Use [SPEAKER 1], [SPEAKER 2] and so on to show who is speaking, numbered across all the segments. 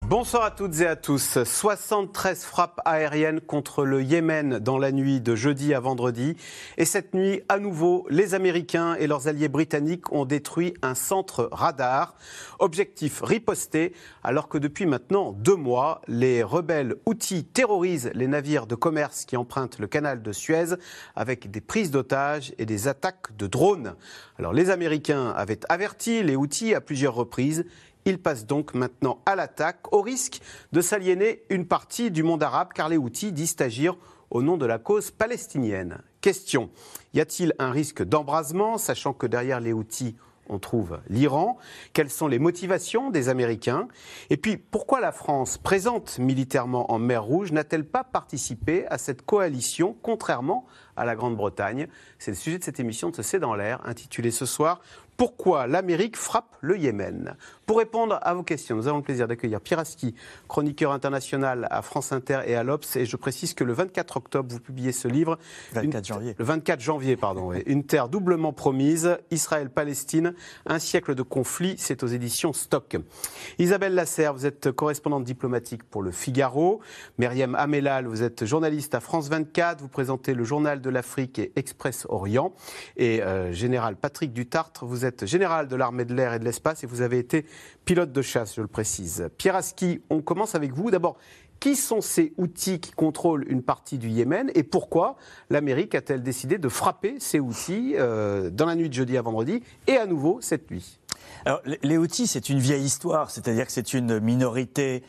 [SPEAKER 1] Bonsoir à toutes et à tous. 73 frappes aériennes contre le Yémen dans la nuit de jeudi à vendredi. Et cette nuit, à nouveau, les Américains et leurs alliés britanniques ont détruit un centre radar. Objectif riposter, alors que depuis maintenant 2 mois, les rebelles Houthis terrorisent les navires de commerce qui empruntent le canal de Suez avec des prises d'otages et des attaques de drones. Alors les Américains avaient averti les Houthis à plusieurs reprises. Ils passent donc maintenant à l'attaque, au risque de s'aliéner une partie du monde arabe, car les Houthis disent agir au nom de la cause palestinienne. Question, y a-t-il un risque d'embrasement, sachant que derrière les Houthis, on trouve l'Iran? Quelles sont les motivations des Américains? Et puis, pourquoi la France, présente militairement en mer Rouge, n'a-t-elle pas participé à cette coalition, contrairement à la Grande-Bretagne? C'est le sujet de cette émission de C'est dans l'air, intitulée ce soir « Pourquoi l'Amérique frappe le Yémen ?» Pour répondre à vos questions, nous avons le plaisir d'accueillir Pierre Aski, chroniqueur international à France Inter et à l'Obs. Et je précise que le 24 octobre, vous publiez ce livre.
[SPEAKER 2] 24 janvier.
[SPEAKER 1] Le 24 janvier, pardon. Oui. Une terre doublement promise, Israël-Palestine, un siècle de conflit. C'est aux éditions Stock. Isabelle Lasserre, vous êtes correspondante diplomatique pour Le Figaro. Myriam Amellal, vous êtes journaliste à France 24. Vous présentez le Journal de l'Afrique et Express Orient. Et général Patrick Dutartre, vous êtes général de l'armée de l'air et de l'espace et vous avez été pilote de chasse, je le précise. Pierre Aski, on commence avec vous. D'abord, qui sont ces Houthis qui contrôlent une partie du Yémen et pourquoi l'Amérique a-t-elle décidé de frapper ces Houthis dans la nuit de jeudi à vendredi et à nouveau cette nuit?
[SPEAKER 2] Alors, les Houthis, c'est une vieille histoire, c'est-à-dire que c'est une minorité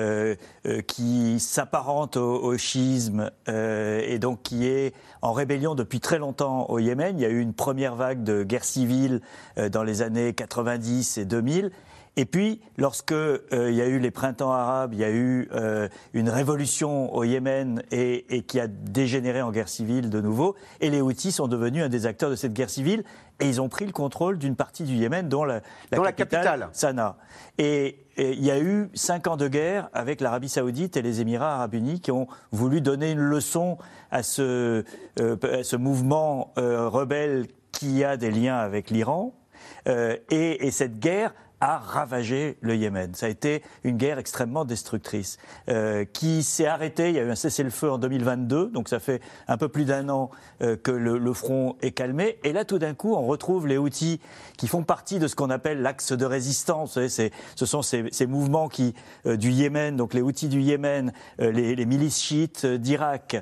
[SPEAKER 2] qui s'apparente au chiisme et donc qui est en rébellion depuis très longtemps au Yémen. Il y a eu une première vague de guerre civile dans les années 90 et 2000. Et puis, lorsque il y a eu les printemps arabes, il y a eu une révolution au Yémen et qui a dégénéré en guerre civile de nouveau, et les Houthis sont devenus un des acteurs de cette guerre civile, et ils ont pris le contrôle d'une partie du Yémen, dont la capitale, Sanaa. Et il y a eu 5 ans de guerre avec l'Arabie Saoudite et les Émirats Arabes Unis qui ont voulu donner une leçon à ce mouvement rebelle qui a des liens avec l'Iran. Et cette guerre a ravagé le Yémen. Ça a été une guerre extrêmement destructrice qui s'est arrêtée. Il y a eu un cessez-le-feu en 2022, donc ça fait un peu plus d'1 an que le front est calmé. Et là, tout d'un coup, on retrouve les Houthis qui font partie de ce qu'on appelle l'axe de résistance. Vous savez, ce sont ces mouvements du Yémen, donc les Houthis du Yémen, les milices chiites d'Irak,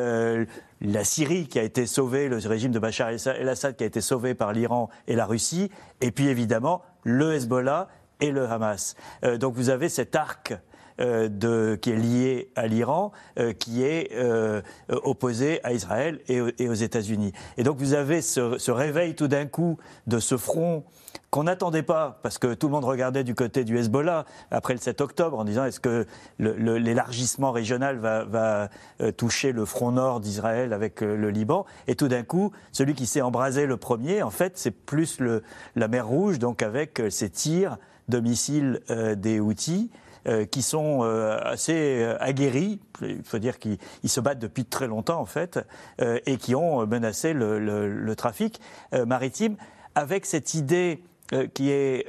[SPEAKER 2] la Syrie qui a été sauvée, le régime de Bachar el-Assad qui a été sauvé par l'Iran et la Russie, et puis évidemment le Hezbollah et le Hamas. Donc vous avez cet arc qui est lié à l'Iran, qui est opposé à Israël et aux États-Unis. Et donc vous avez ce réveil tout d'un coup de ce front qu'on n'attendait pas, parce que tout le monde regardait du côté du Hezbollah après le 7 octobre en disant est-ce que l'élargissement régional va toucher le front nord d'Israël avec le Liban, et tout d'un coup celui qui s'est embrasé le premier, en fait c'est plus la mer Rouge, donc avec ces tirs de missiles des Houthis qui sont assez aguerris, il faut dire qu'ils se battent depuis très longtemps en fait, et qui ont menacé le trafic maritime, avec cette idée qui est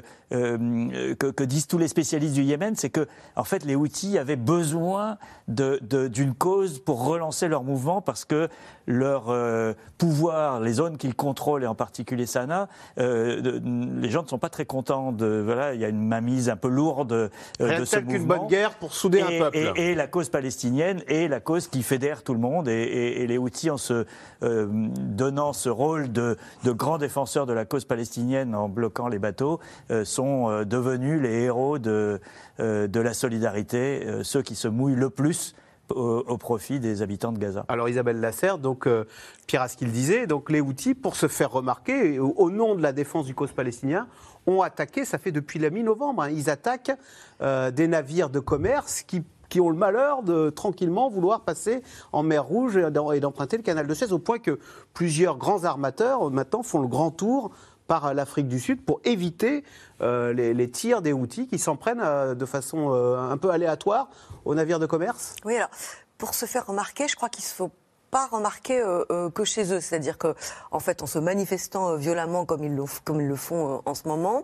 [SPEAKER 2] que disent tous les spécialistes du Yémen, c'est que en fait les Houthis avaient besoin d'une cause pour relancer leur mouvement, parce que leur pouvoir, les zones qu'ils contrôlent et en particulier Sanaa, les gens ne sont pas très contents voilà, il y a une mainmise un peu lourde de ce mouvement. Rien tel qu'une
[SPEAKER 1] bonne guerre pour souder un peuple.
[SPEAKER 2] Et la cause palestinienne est la cause qui fédère tout le monde, et les Houthis, en se donnant ce rôle de grands défenseurs de la cause palestinienne en bloquant les bateaux, sont devenus les héros de la solidarité, ceux qui se mouillent le plus au profit des habitants de Gaza.
[SPEAKER 1] Alors Isabelle Lasserre, donc Pierre Aski le disait, donc les Houthis, pour se faire remarquer, au nom de la défense du cause palestinien, ont attaqué, ça fait depuis la mi-novembre, ils attaquent des navires de commerce qui ont le malheur de tranquillement vouloir passer en mer Rouge et d'emprunter le canal de Suez, au point que plusieurs grands armateurs maintenant font le grand tour par l'Afrique du Sud pour éviter les tirs des Houthis qui s'en prennent de façon un peu aléatoire aux navires de commerce.
[SPEAKER 3] Oui, alors, pour se faire remarquer, je crois qu'il ne faut pas remarquer que chez eux. C'est-à-dire qu'en fait, en se manifestant violemment comme ils le font en ce moment,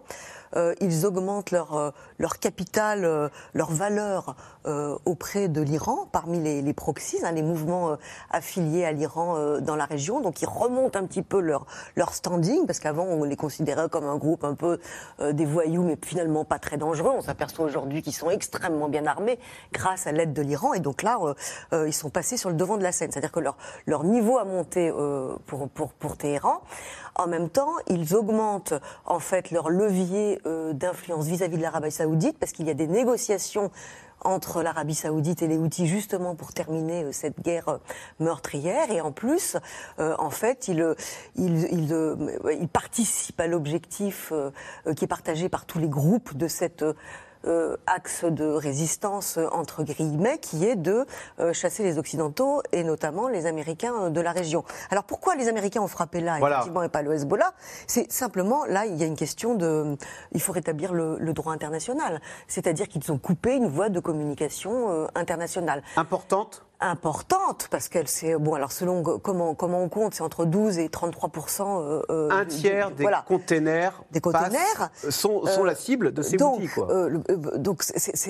[SPEAKER 3] ils augmentent leur capital, leur valeur auprès de l'Iran, parmi les proxys, les mouvements affiliés à l'Iran dans la région. Donc ils remontent un petit peu leur standing, parce qu'avant on les considérait comme un groupe un peu des voyous, mais finalement pas très dangereux. On s'aperçoit aujourd'hui qu'ils sont extrêmement bien armés grâce à l'aide de l'Iran. Et donc là, ils sont passés sur le devant de la scène. C'est-à-dire que leur niveau a monté pour Téhéran. En même temps, ils augmentent en fait leur levier d'influence vis-à-vis de l'Arabie Saoudite, parce qu'il y a des négociations entre l'Arabie Saoudite et les Houthis, justement pour terminer cette guerre meurtrière. Et en plus, en fait, ils participent à l'objectif qui est partagé par tous les groupes de cette axe de résistance entre guillemets, qui est de chasser les Occidentaux et notamment les Américains de la région. Alors pourquoi les Américains ont frappé là, effectivement, et pas le Hezbollah? C'est simplement, là, il y a une question il faut rétablir le droit international. C'est-à-dire qu'ils ont coupé une voie de communication internationale. Importante, parce qu'elle c'est alors selon comment on compte, c'est entre 12 et 33%.
[SPEAKER 1] Un tiers des containers sont la cible de ces outils, quoi.
[SPEAKER 3] Donc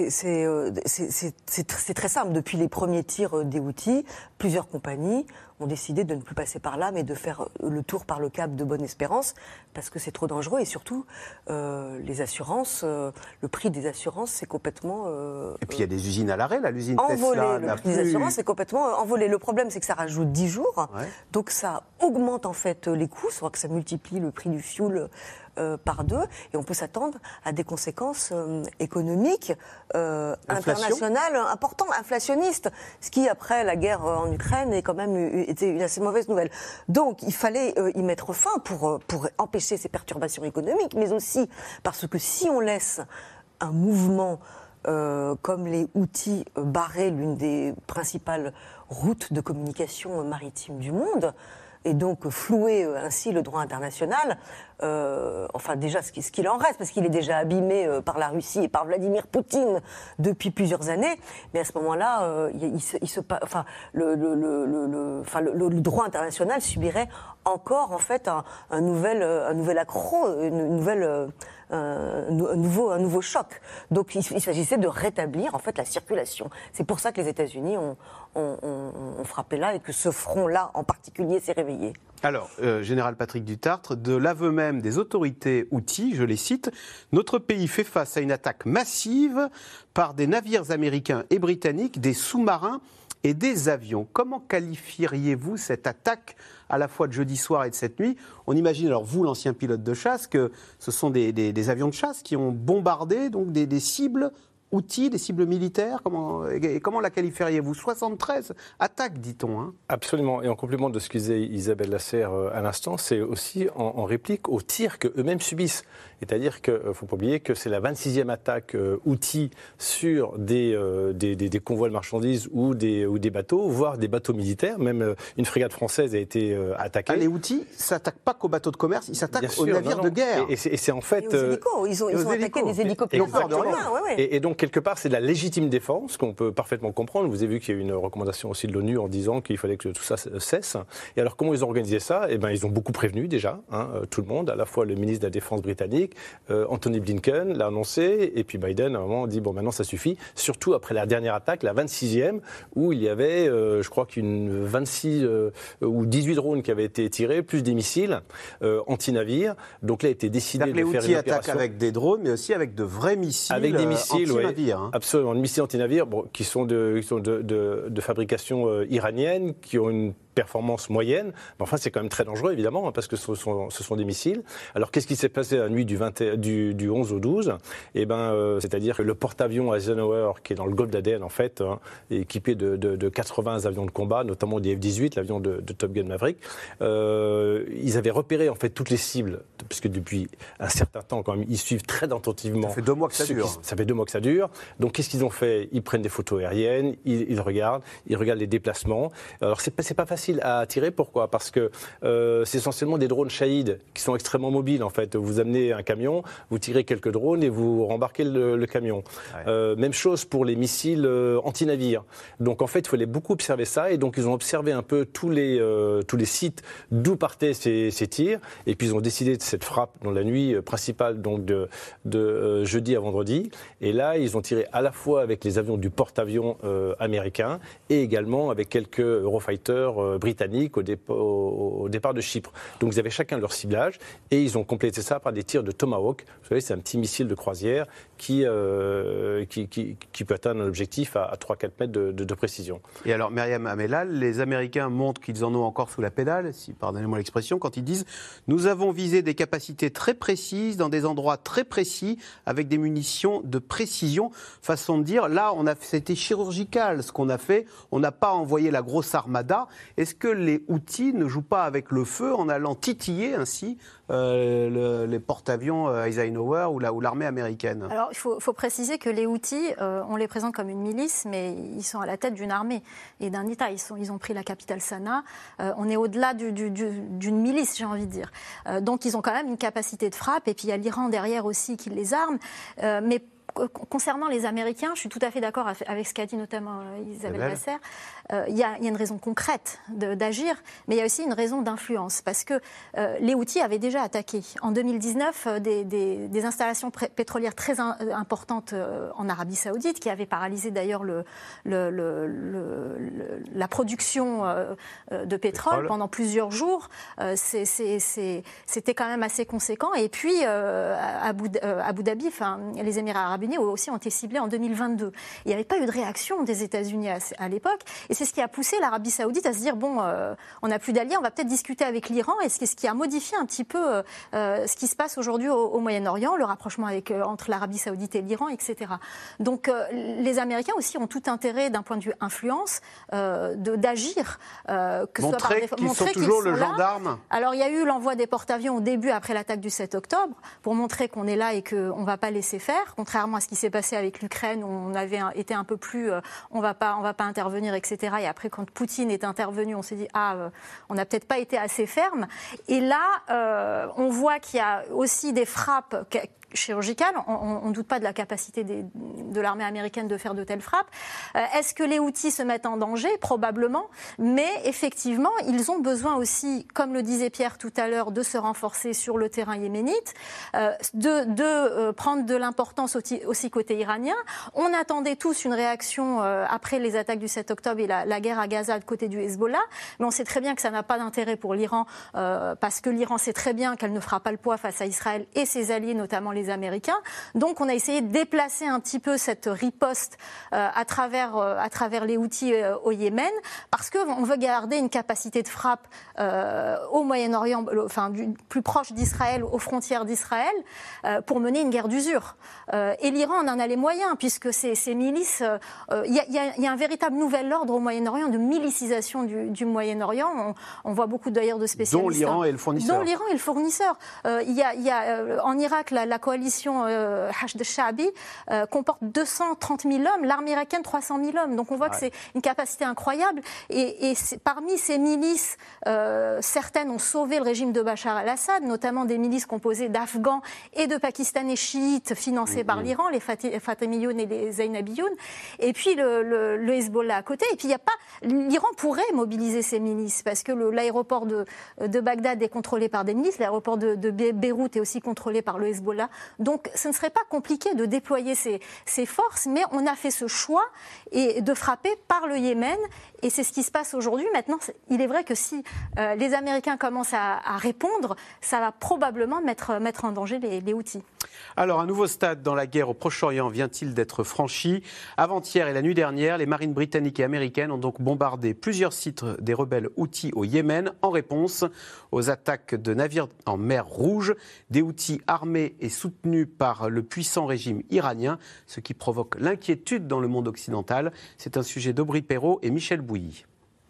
[SPEAKER 3] c'est très simple. Depuis les premiers tirs des Houthis, plusieurs compagnies ont décidé de ne plus passer par là, mais de faire le tour par le cap de Bonne-Espérance, parce que c'est trop dangereux. Et surtout, les assurances, le prix des assurances, c'est complètement...
[SPEAKER 1] et puis il y a des usines à l'arrêt, là, l'usine
[SPEAKER 3] envolé,
[SPEAKER 1] Tesla.
[SPEAKER 3] Le prix des assurances est complètement envolé. Le problème, c'est que ça rajoute 10 jours, donc ça augmente en fait les coûts, soit que ça multiplie le prix du fioul par 2, et on peut s'attendre à des conséquences économiques internationales importantes, inflationnistes, ce qui, après la guerre en Ukraine, est quand même était une assez mauvaise nouvelle. Donc, il fallait y mettre fin pour empêcher ces perturbations économiques, mais aussi parce que si on laisse un mouvement comme les Houthis barrer l'une des principales routes de communication maritime du monde, et donc flouer ainsi le droit international, enfin déjà ce qu'il en reste, parce qu'il est déjà abîmé par la Russie et par Vladimir Poutine depuis plusieurs années, mais à ce moment-là, le droit international subirait encore en fait un nouvel accroc, un nouveau choc. Donc il s'agissait de rétablir en fait la circulation. C'est pour ça que les États-Unis ont frappé là, et que ce front-là en particulier s'est réveillé.
[SPEAKER 1] Alors, Général Patrick Dutartre, de l'aveu même des autorités Houthis, je les cite, « Notre pays fait face à une attaque massive par des navires américains et britanniques, des sous-marins et des avions. » Comment qualifieriez-vous cette attaque à la fois de jeudi soir et de cette nuit? On imagine, alors vous, l'ancien pilote de chasse, que ce sont des avions de chasse qui ont bombardé donc des cibles Houthis, des cibles militaires. Comment la qualifieriez-vous? 73 attaques, dit-on. Hein.
[SPEAKER 4] Absolument. Et en complément de ce que disait Isabelle Lasserre à l'instant, c'est aussi en réplique aux tirs qu'eux-mêmes subissent. C'est-à-dire qu'il ne faut pas oublier que c'est la 26e attaque Houthi sur des convois de marchandises ou des bateaux, voire des bateaux militaires. Même une frégate française a été attaquée.
[SPEAKER 1] Les Houthis ne s'attaquent pas qu'aux bateaux de commerce, ils s'attaquent aux navires de guerre.
[SPEAKER 4] Et c'est en fait...
[SPEAKER 3] Et aux hélicos. Ils ont attaqué des hélicoptères.
[SPEAKER 4] Et donc, quelque part, c'est de la légitime défense qu'on peut parfaitement comprendre. Vous avez vu qu'il y a eu une recommandation aussi de l'ONU en disant qu'il fallait que tout ça cesse. Et alors, comment ils ont organisé ça? Eh ben, ils ont beaucoup prévenu déjà, tout le monde, à la fois le ministre de la Défense britannique, Anthony Blinken l'a annoncé, et puis Biden, à un moment, dit bon, maintenant ça suffit. Surtout après la dernière attaque, la 26e, où il y avait, je crois qu'une 26 ou 18 drones qui avaient été tirés, plus des missiles anti-navires. Donc là, il a été décidé de faire une opération.
[SPEAKER 1] Les Houthis attaquent avec des drones, mais aussi avec de vrais missiles,
[SPEAKER 4] avec des missiles
[SPEAKER 1] anti-navires.
[SPEAKER 4] Absolument, des missiles anti-navires qui sont de fabrication iranienne, qui ont une performance moyenne, mais enfin c'est quand même très dangereux évidemment, parce que ce sont des missiles. Alors qu'est-ce qui s'est passé la nuit du 11 au 12 ? Eh ben, c'est-à-dire que le porte-avions Eisenhower, qui est dans le golfe d'Aden en fait, est équipé de 80 avions de combat, notamment des F-18, l'avion de Top Gun Maverick. Ils avaient repéré en fait toutes les cibles, puisque depuis un certain temps quand même, ils suivent très attentivement.
[SPEAKER 1] Ça fait 2 mois que ça dure.
[SPEAKER 4] Ça fait 2 mois que ça dure. Donc qu'est-ce qu'ils ont fait ? Ils prennent des photos aériennes, ils regardent les déplacements. Alors c'est pas facile. facile à tirer. Pourquoi ? Parce que c'est essentiellement des drones Shahid qui sont extrêmement mobiles en fait. Vous amenez un camion, vous tirez quelques drones et vous rembarquez le camion. Ouais. Même chose pour les missiles anti-navires. Donc en fait, il fallait beaucoup observer ça et donc ils ont observé un peu tous les sites d'où partaient ces tirs et puis ils ont décidé de cette frappe dans la nuit principale donc de jeudi à vendredi. Et là, ils ont tiré à la fois avec les avions du porte-avions américain et également avec quelques Eurofighters britanniques au départ de Chypre. Donc ils avaient chacun leur ciblage et ils ont complété ça par des tirs de Tomahawk. Vous savez, c'est un petit missile de croisière qui peut atteindre un objectif à 3-4 mètres de précision.
[SPEAKER 1] Et alors, Myriam Amellal, les Américains montrent qu'ils en ont encore sous la pédale, si pardonnez-moi l'expression, quand ils disent « Nous avons visé des capacités très précises dans des endroits très précis avec des munitions de précision ». Façon de dire, là, c'était chirurgical ce qu'on a fait. On n'a pas envoyé la grosse armada. Est-ce que les Houthis ne jouent pas avec le feu en allant titiller ainsi les porte-avions Eisenhower ou l'armée américaine?
[SPEAKER 5] Alors, il faut préciser que les Houthis, on les présente comme une milice, mais ils sont à la tête d'une armée et d'un État. Ils ont pris la capitale Sanaa. On est au-delà d'une milice, j'ai envie de dire. Donc, ils ont quand même une capacité de frappe. Et puis, il y a l'Iran derrière aussi qui les arme. Mais concernant les Américains, je suis tout à fait d'accord avec ce qu'a dit notamment Isabelle Basser. Il y a une raison concrète d'agir, mais il y a aussi une raison d'influence. Parce que les Houthis avaient déjà attaqué en 2019 des installations pétrolières très importantes en Arabie Saoudite, qui avaient paralysé d'ailleurs la production de pétrole pendant plusieurs jours. C'était quand même assez conséquent. Et puis, Abu Dhabi, les Émirats arabes unis aussi ont été ciblés en 2022. Il n'y avait pas eu de réaction des États-Unis à l'époque, et c'est ce qui a poussé l'Arabie Saoudite à se dire bon, on n'a plus d'alliés, on va peut-être discuter avec l'Iran, et ce qui a modifié un petit peu ce qui se passe aujourd'hui au Moyen-Orient, le rapprochement entre l'Arabie Saoudite et l'Iran, etc. Donc les Américains aussi ont tout intérêt, d'un point de vue influence, d'agir, que
[SPEAKER 1] montrer qu'ils sont toujours le gendarme.
[SPEAKER 5] Alors il y a eu l'envoi des porte-avions au début, après l'attaque du 7 octobre, pour montrer qu'on est là et qu'on ne va pas laisser faire, contrairement à ce qui s'est passé avec l'Ukraine, où on avait été un peu plus on va pas intervenir, etc. Et après, quand Poutine est intervenu, on s'est dit on n'a peut-être pas été assez ferme. Et là, on voit qu'il y a aussi des frappes chirurgicales. On ne doute pas de la capacité de l'armée américaine de faire de telles frappes. Est-ce que les Houthis se mettent en danger ? Probablement. Mais effectivement, ils ont besoin aussi, comme le disait Pierre tout à l'heure, de se renforcer sur le terrain yéménite, de prendre de l'importance aussi côté iranien. On attendait tous une réaction après les attaques du 7 octobre et la guerre à Gaza de côté du Hezbollah. Mais on sait très bien que ça n'a pas d'intérêt pour l'Iran, parce que l'Iran sait très bien qu'elle ne fera pas le poids face à Israël et ses alliés, notamment les Américains. Donc on a essayé de déplacer un petit peu cette riposte à travers les Houthis au Yémen, parce qu'on veut garder une capacité de frappe au Moyen-Orient, plus proche d'Israël, aux frontières d'Israël, pour mener une guerre d'usure. Et l'Iran en a les moyens, puisque ces milices... Il y a un véritable nouvel ordre au Moyen-Orient, de milicisation du Moyen-Orient. On voit beaucoup d'ailleurs de spécialistes.
[SPEAKER 1] Dont l'Iran est le fournisseur.
[SPEAKER 5] Dont l'Iran est le fournisseur. Il y a en Irak la coalition Hashd al-Sha'bi comporte 230 000 hommes, l'armée irakienne 300 000 hommes. Donc on voit que c'est une capacité incroyable. Et parmi ces milices, certaines ont sauvé le régime de Bachar al-Assad, notamment des milices composées d'Afghans et de Pakistanais chiites financés par l'Iran, les Fatemiyoun et les Zainabiyoun. Et puis le Hezbollah à côté. Et puis l'Iran pourrait mobiliser ces milices, parce que l'aéroport de Bagdad est contrôlé par des milices, l'aéroport de Beyrouth est aussi contrôlé par le Hezbollah. Donc ce ne serait pas compliqué de déployer ces forces, mais on a fait ce choix de frapper par le Yémen, et c'est ce qui se passe aujourd'hui. Maintenant, il est vrai que si les Américains commencent à répondre, ça va probablement mettre en danger les Houthis.
[SPEAKER 1] Alors, un nouveau stade dans la guerre au Proche-Orient vient-il d'être franchi ? Avant-hier et la nuit dernière, les marines britanniques et américaines ont donc bombardé plusieurs sites des rebelles Houthis au Yémen en réponse aux attaques de navires en mer Rouge, des Houthis armés et soutenus par le puissant régime iranien, ce qui provoque l'inquiétude dans le monde occidental. C'est un sujet d'Aubry Perrault et Michel Bouilly.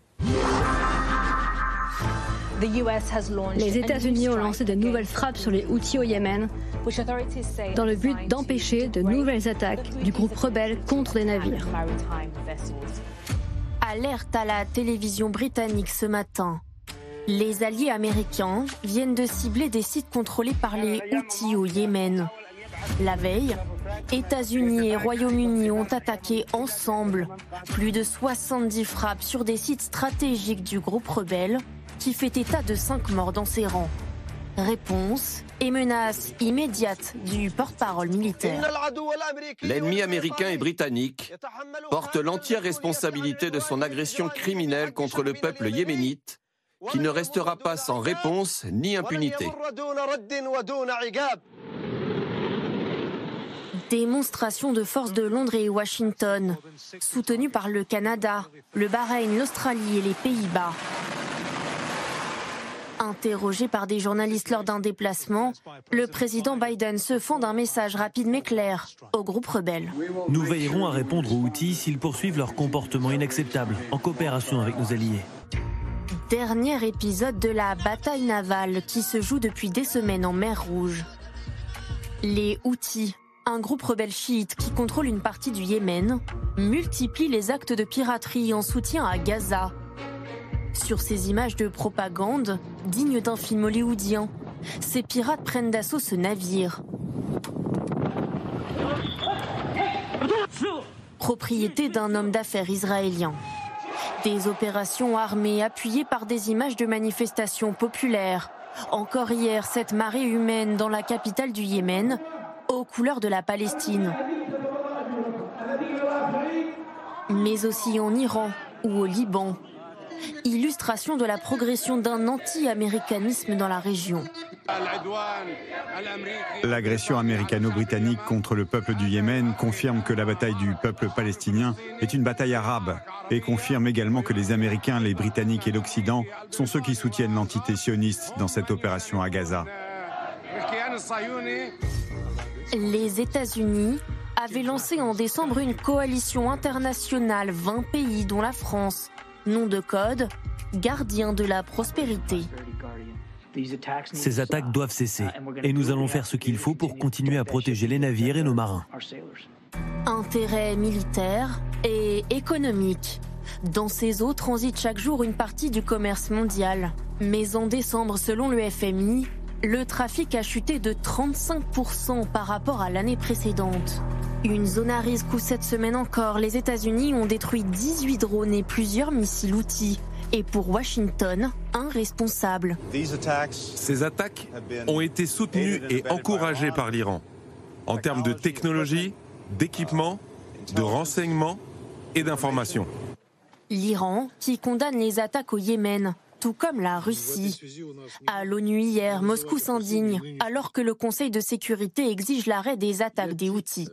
[SPEAKER 6] Les États-Unis ont lancé de nouvelles frappes sur les Houthis au Yémen, dans le but d'empêcher de nouvelles attaques du groupe rebelle contre des navires.
[SPEAKER 7] Alerte à la télévision britannique ce matin. Les alliés américains viennent de cibler des sites contrôlés par les Houthis au Yémen. La veille, États-Unis et Royaume-Uni ont attaqué ensemble plus de 70 frappes sur des sites stratégiques du groupe rebelle qui fait état de 5 morts dans ses rangs. Réponse et menace immédiate du porte-parole militaire.
[SPEAKER 8] L'ennemi américain et britannique porte l'entière responsabilité de son agression criminelle contre le peuple yéménite, qui ne restera pas sans réponse ni impunité.
[SPEAKER 7] Démonstration de force de Londres et Washington, soutenues par le Canada, le Bahreïn, l'Australie et les Pays-Bas. Interrogé par des journalistes lors d'un déplacement, le président Biden se fend d'un message rapide mais clair au groupe rebelle.
[SPEAKER 9] Nous veillerons à répondre aux Houthis s'ils poursuivent leur comportement inacceptable, en coopération avec nos alliés.
[SPEAKER 7] Dernier épisode de la bataille navale qui se joue depuis des semaines en mer Rouge. Les Houthis, un groupe rebelle chiite qui contrôle une partie du Yémen, multiplient les actes de piraterie en soutien à Gaza. Sur ces images de propagande, dignes d'un film hollywoodien, ces pirates prennent d'assaut ce navire. Propriété d'un homme d'affaires israélien. Des opérations armées appuyées par des images de manifestations populaires. Encore hier, cette marée humaine dans la capitale du Yémen, aux couleurs de la Palestine. Mais aussi en Iran ou au Liban. Illustration de la progression d'un anti-américanisme dans la région.
[SPEAKER 10] L'agression américano-britannique contre le peuple du Yémen confirme que la bataille du peuple palestinien est une bataille arabe et confirme également que les Américains, les Britanniques et l'Occident sont ceux qui soutiennent l'entité sioniste dans cette opération à Gaza.
[SPEAKER 7] Les États-Unis avaient lancé en décembre une coalition internationale, 20 pays dont la France. Nom de code, gardien de la prospérité.
[SPEAKER 9] Ces attaques doivent cesser et nous allons faire ce qu'il faut pour continuer à protéger les navires et nos marins.
[SPEAKER 7] Intérêt militaire et économique. Dans ces eaux transite chaque jour une partie du commerce mondial. Mais en décembre, selon le FMI, le trafic a chuté de 35% par rapport à l'année précédente. Une zone à risque où cette semaine encore, les États-Unis ont détruit 18 drones et plusieurs missiles Houthis. Et pour Washington, un responsable.
[SPEAKER 11] Ces attaques ont été soutenues et encouragées par l'Iran, en termes de technologie, d'équipement, de renseignement et d'information.
[SPEAKER 7] L'Iran qui condamne les attaques au Yémen, tout comme la Russie. À l'ONU hier, Moscou s'indigne, alors que le Conseil de sécurité exige l'arrêt des attaques des Houthis.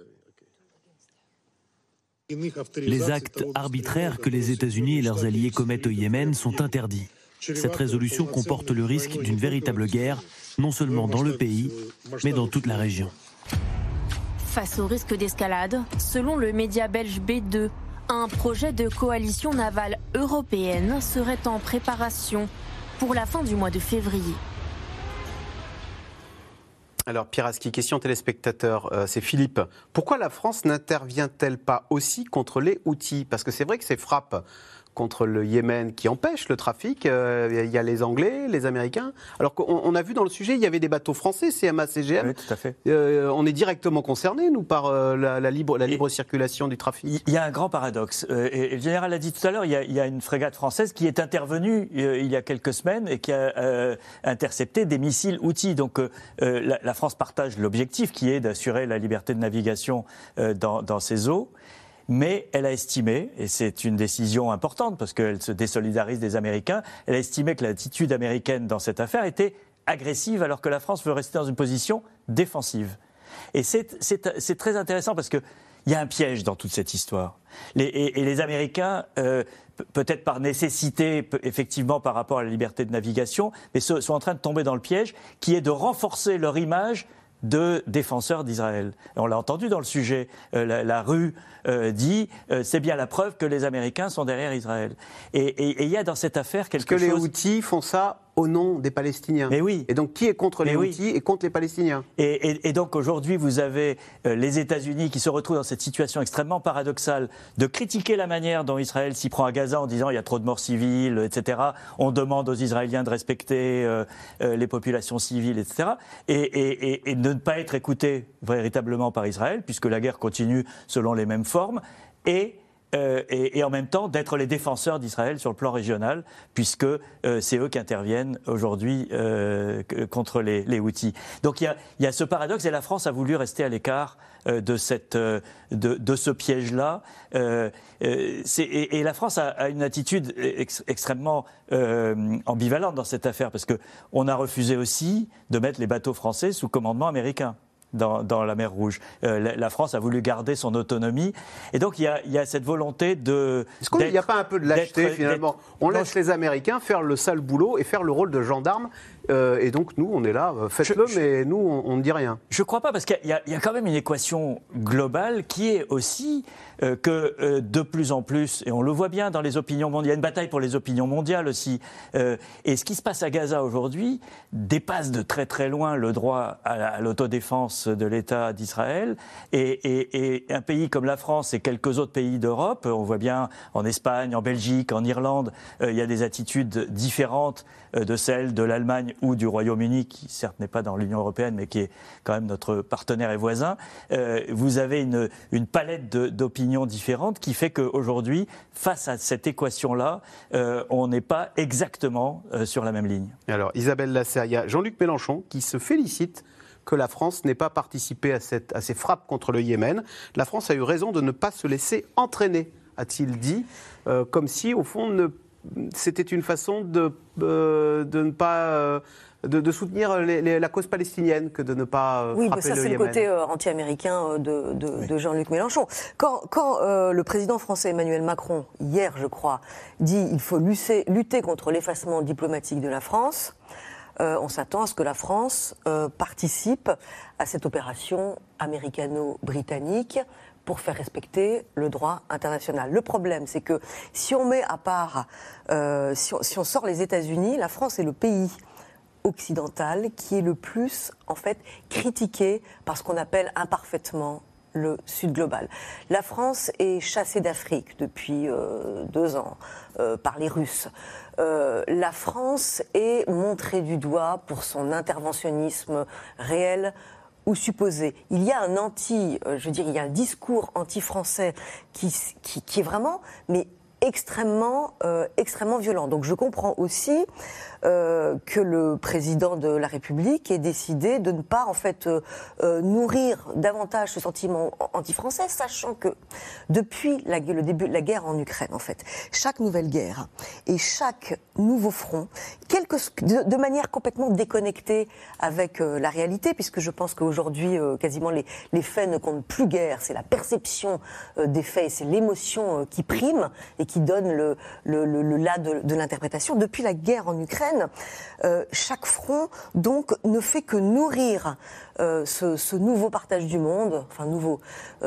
[SPEAKER 9] Les actes arbitraires que les États-Unis et leurs alliés commettent au Yémen sont interdits. Cette résolution comporte le risque d'une véritable guerre, non seulement dans le pays, mais dans toute la région.
[SPEAKER 7] Face au risque d'escalade, selon le média belge B2, un projet de coalition navale européenne serait en préparation pour la fin du mois de février.
[SPEAKER 1] Alors Pieraski, question téléspectateur, c'est Philippe. Pourquoi la France n'intervient-elle pas aussi contre les Houthis ? Parce que c'est vrai que ces frappes contre le Yémen qui empêchent le trafic, il y a les Anglais, les Américains. Alors qu'on a vu dans le sujet, il y avait des bateaux français, CMA, CGM.
[SPEAKER 2] Oui, tout à fait.
[SPEAKER 1] On est directement concernés, nous, par la libre circulation du trafic.
[SPEAKER 2] Il y a un grand paradoxe. Et le général l'a dit tout à l'heure, il y a une frégate française qui est intervenue il y a quelques semaines et qui a intercepté des missiles Houthis. Donc la France partage l'objectif qui est d'assurer la liberté de navigation dans ces eaux. Mais elle a estimé, et c'est une décision importante parce qu'elle se désolidarise des Américains, elle a estimé que l'attitude américaine dans cette affaire était agressive alors que la France veut rester dans une position défensive. Et c'est très intéressant parce qu'il y a un piège dans toute cette histoire. Et les Américains, peut-être par nécessité, effectivement par rapport à la liberté de navigation, mais sont en train de tomber dans le piège qui est de renforcer leur image de défenseurs d'Israël. On l'a entendu dans le sujet, la rue dit c'est bien la preuve que les Américains sont derrière Israël. Et il y a dans cette affaire quelque chose...
[SPEAKER 1] Est-ce que les Houthis font ça au nom des Palestiniens.
[SPEAKER 2] Mais oui.
[SPEAKER 1] Et donc, qui est contre les Houthis et contre les Palestiniens?
[SPEAKER 2] Et donc, aujourd'hui, vous avez les États-Unis qui se retrouvent dans cette situation extrêmement paradoxale de critiquer la manière dont Israël s'y prend à Gaza en disant il y a trop de morts civiles, etc. On demande aux Israéliens de respecter les populations civiles, etc. Et de ne pas être écoutés véritablement par Israël, puisque la guerre continue selon les mêmes formes. Et en même temps d'être les défenseurs d'Israël sur le plan régional, puisque c'est eux qui interviennent aujourd'hui contre les Houthis. Donc il y a ce paradoxe, et la France a voulu rester à l'écart de ce piège-là. Et la France a une attitude extrêmement ambivalente dans cette affaire, parce qu'on a refusé aussi de mettre les bateaux français sous commandement américain. Dans la mer Rouge. La France a voulu garder son autonomie. Et donc, il y a cette volonté de...
[SPEAKER 1] Est-ce qu'il n'y a pas un peu de lâcheté, finalement? On laisse les Américains faire le sale boulot et faire le rôle de gendarme. Et donc, nous, on est là, faites-le, mais nous, on ne dit rien.
[SPEAKER 2] Je ne crois pas, parce qu'il y a quand même une équation globale qui est aussi que de plus en plus, et on le voit bien dans les opinions mondiales, il y a une bataille pour les opinions mondiales aussi, et ce qui se passe à Gaza aujourd'hui dépasse de très très loin le droit à l'autodéfense de l'État d'Israël, et un pays comme la France et quelques autres pays d'Europe, on voit bien en Espagne, en Belgique, en Irlande, il y a des attitudes différentes de celles de l'Allemagne ou du Royaume-Uni, qui certes n'est pas dans l'Union européenne, mais qui est quand même notre partenaire et voisin. Vous avez une palette d'opinions différentes qui fait qu'aujourd'hui, face à cette équation-là, on n'est pas exactement sur la même ligne.
[SPEAKER 1] Alors, Isabelle Lasserre, il y a Jean-Luc Mélenchon qui se félicite que la France n'ait pas participé à ces frappes contre le Yémen. La France a eu raison de ne pas se laisser entraîner, a-t-il dit, comme si, au fond, c'était une façon de ne pas... De soutenir la cause palestinienne que de ne pas frapper le Yémen.
[SPEAKER 3] Oui, ça c'est le côté anti-américain de Jean-Luc Mélenchon. Quand le président français Emmanuel Macron, hier je crois, dit qu'il faut lutter contre l'effacement diplomatique de la France, on s'attend à ce que la France participe à cette opération américano-britannique pour faire respecter le droit international. Le problème, c'est que si on met à part, si on sort les États-Unis, la France est le pays occidental qui est le plus, en fait, critiqué par ce qu'on appelle imparfaitement le Sud global. La France est chassée d'Afrique depuis 2 ans par les Russes. La France est montrée du doigt pour son interventionnisme réel ou supposé. Il y a il y a un discours anti-français qui est vraiment, mais extrêmement violent. Donc je comprends aussi que le président de la République ait décidé de ne pas en fait nourrir davantage ce sentiment anti-français, sachant que depuis le début de la guerre en Ukraine, en fait, chaque nouvelle guerre et chaque nouveau front, de manière complètement déconnectée avec la réalité, puisque je pense qu'aujourd'hui quasiment les faits ne comptent plus guère, c'est la perception des faits, et c'est l'émotion qui prime et qui donne le là de l'interprétation. Depuis la guerre en Ukraine, chaque front donc ne fait que nourrir ce nouveau partage du monde, enfin nouveau,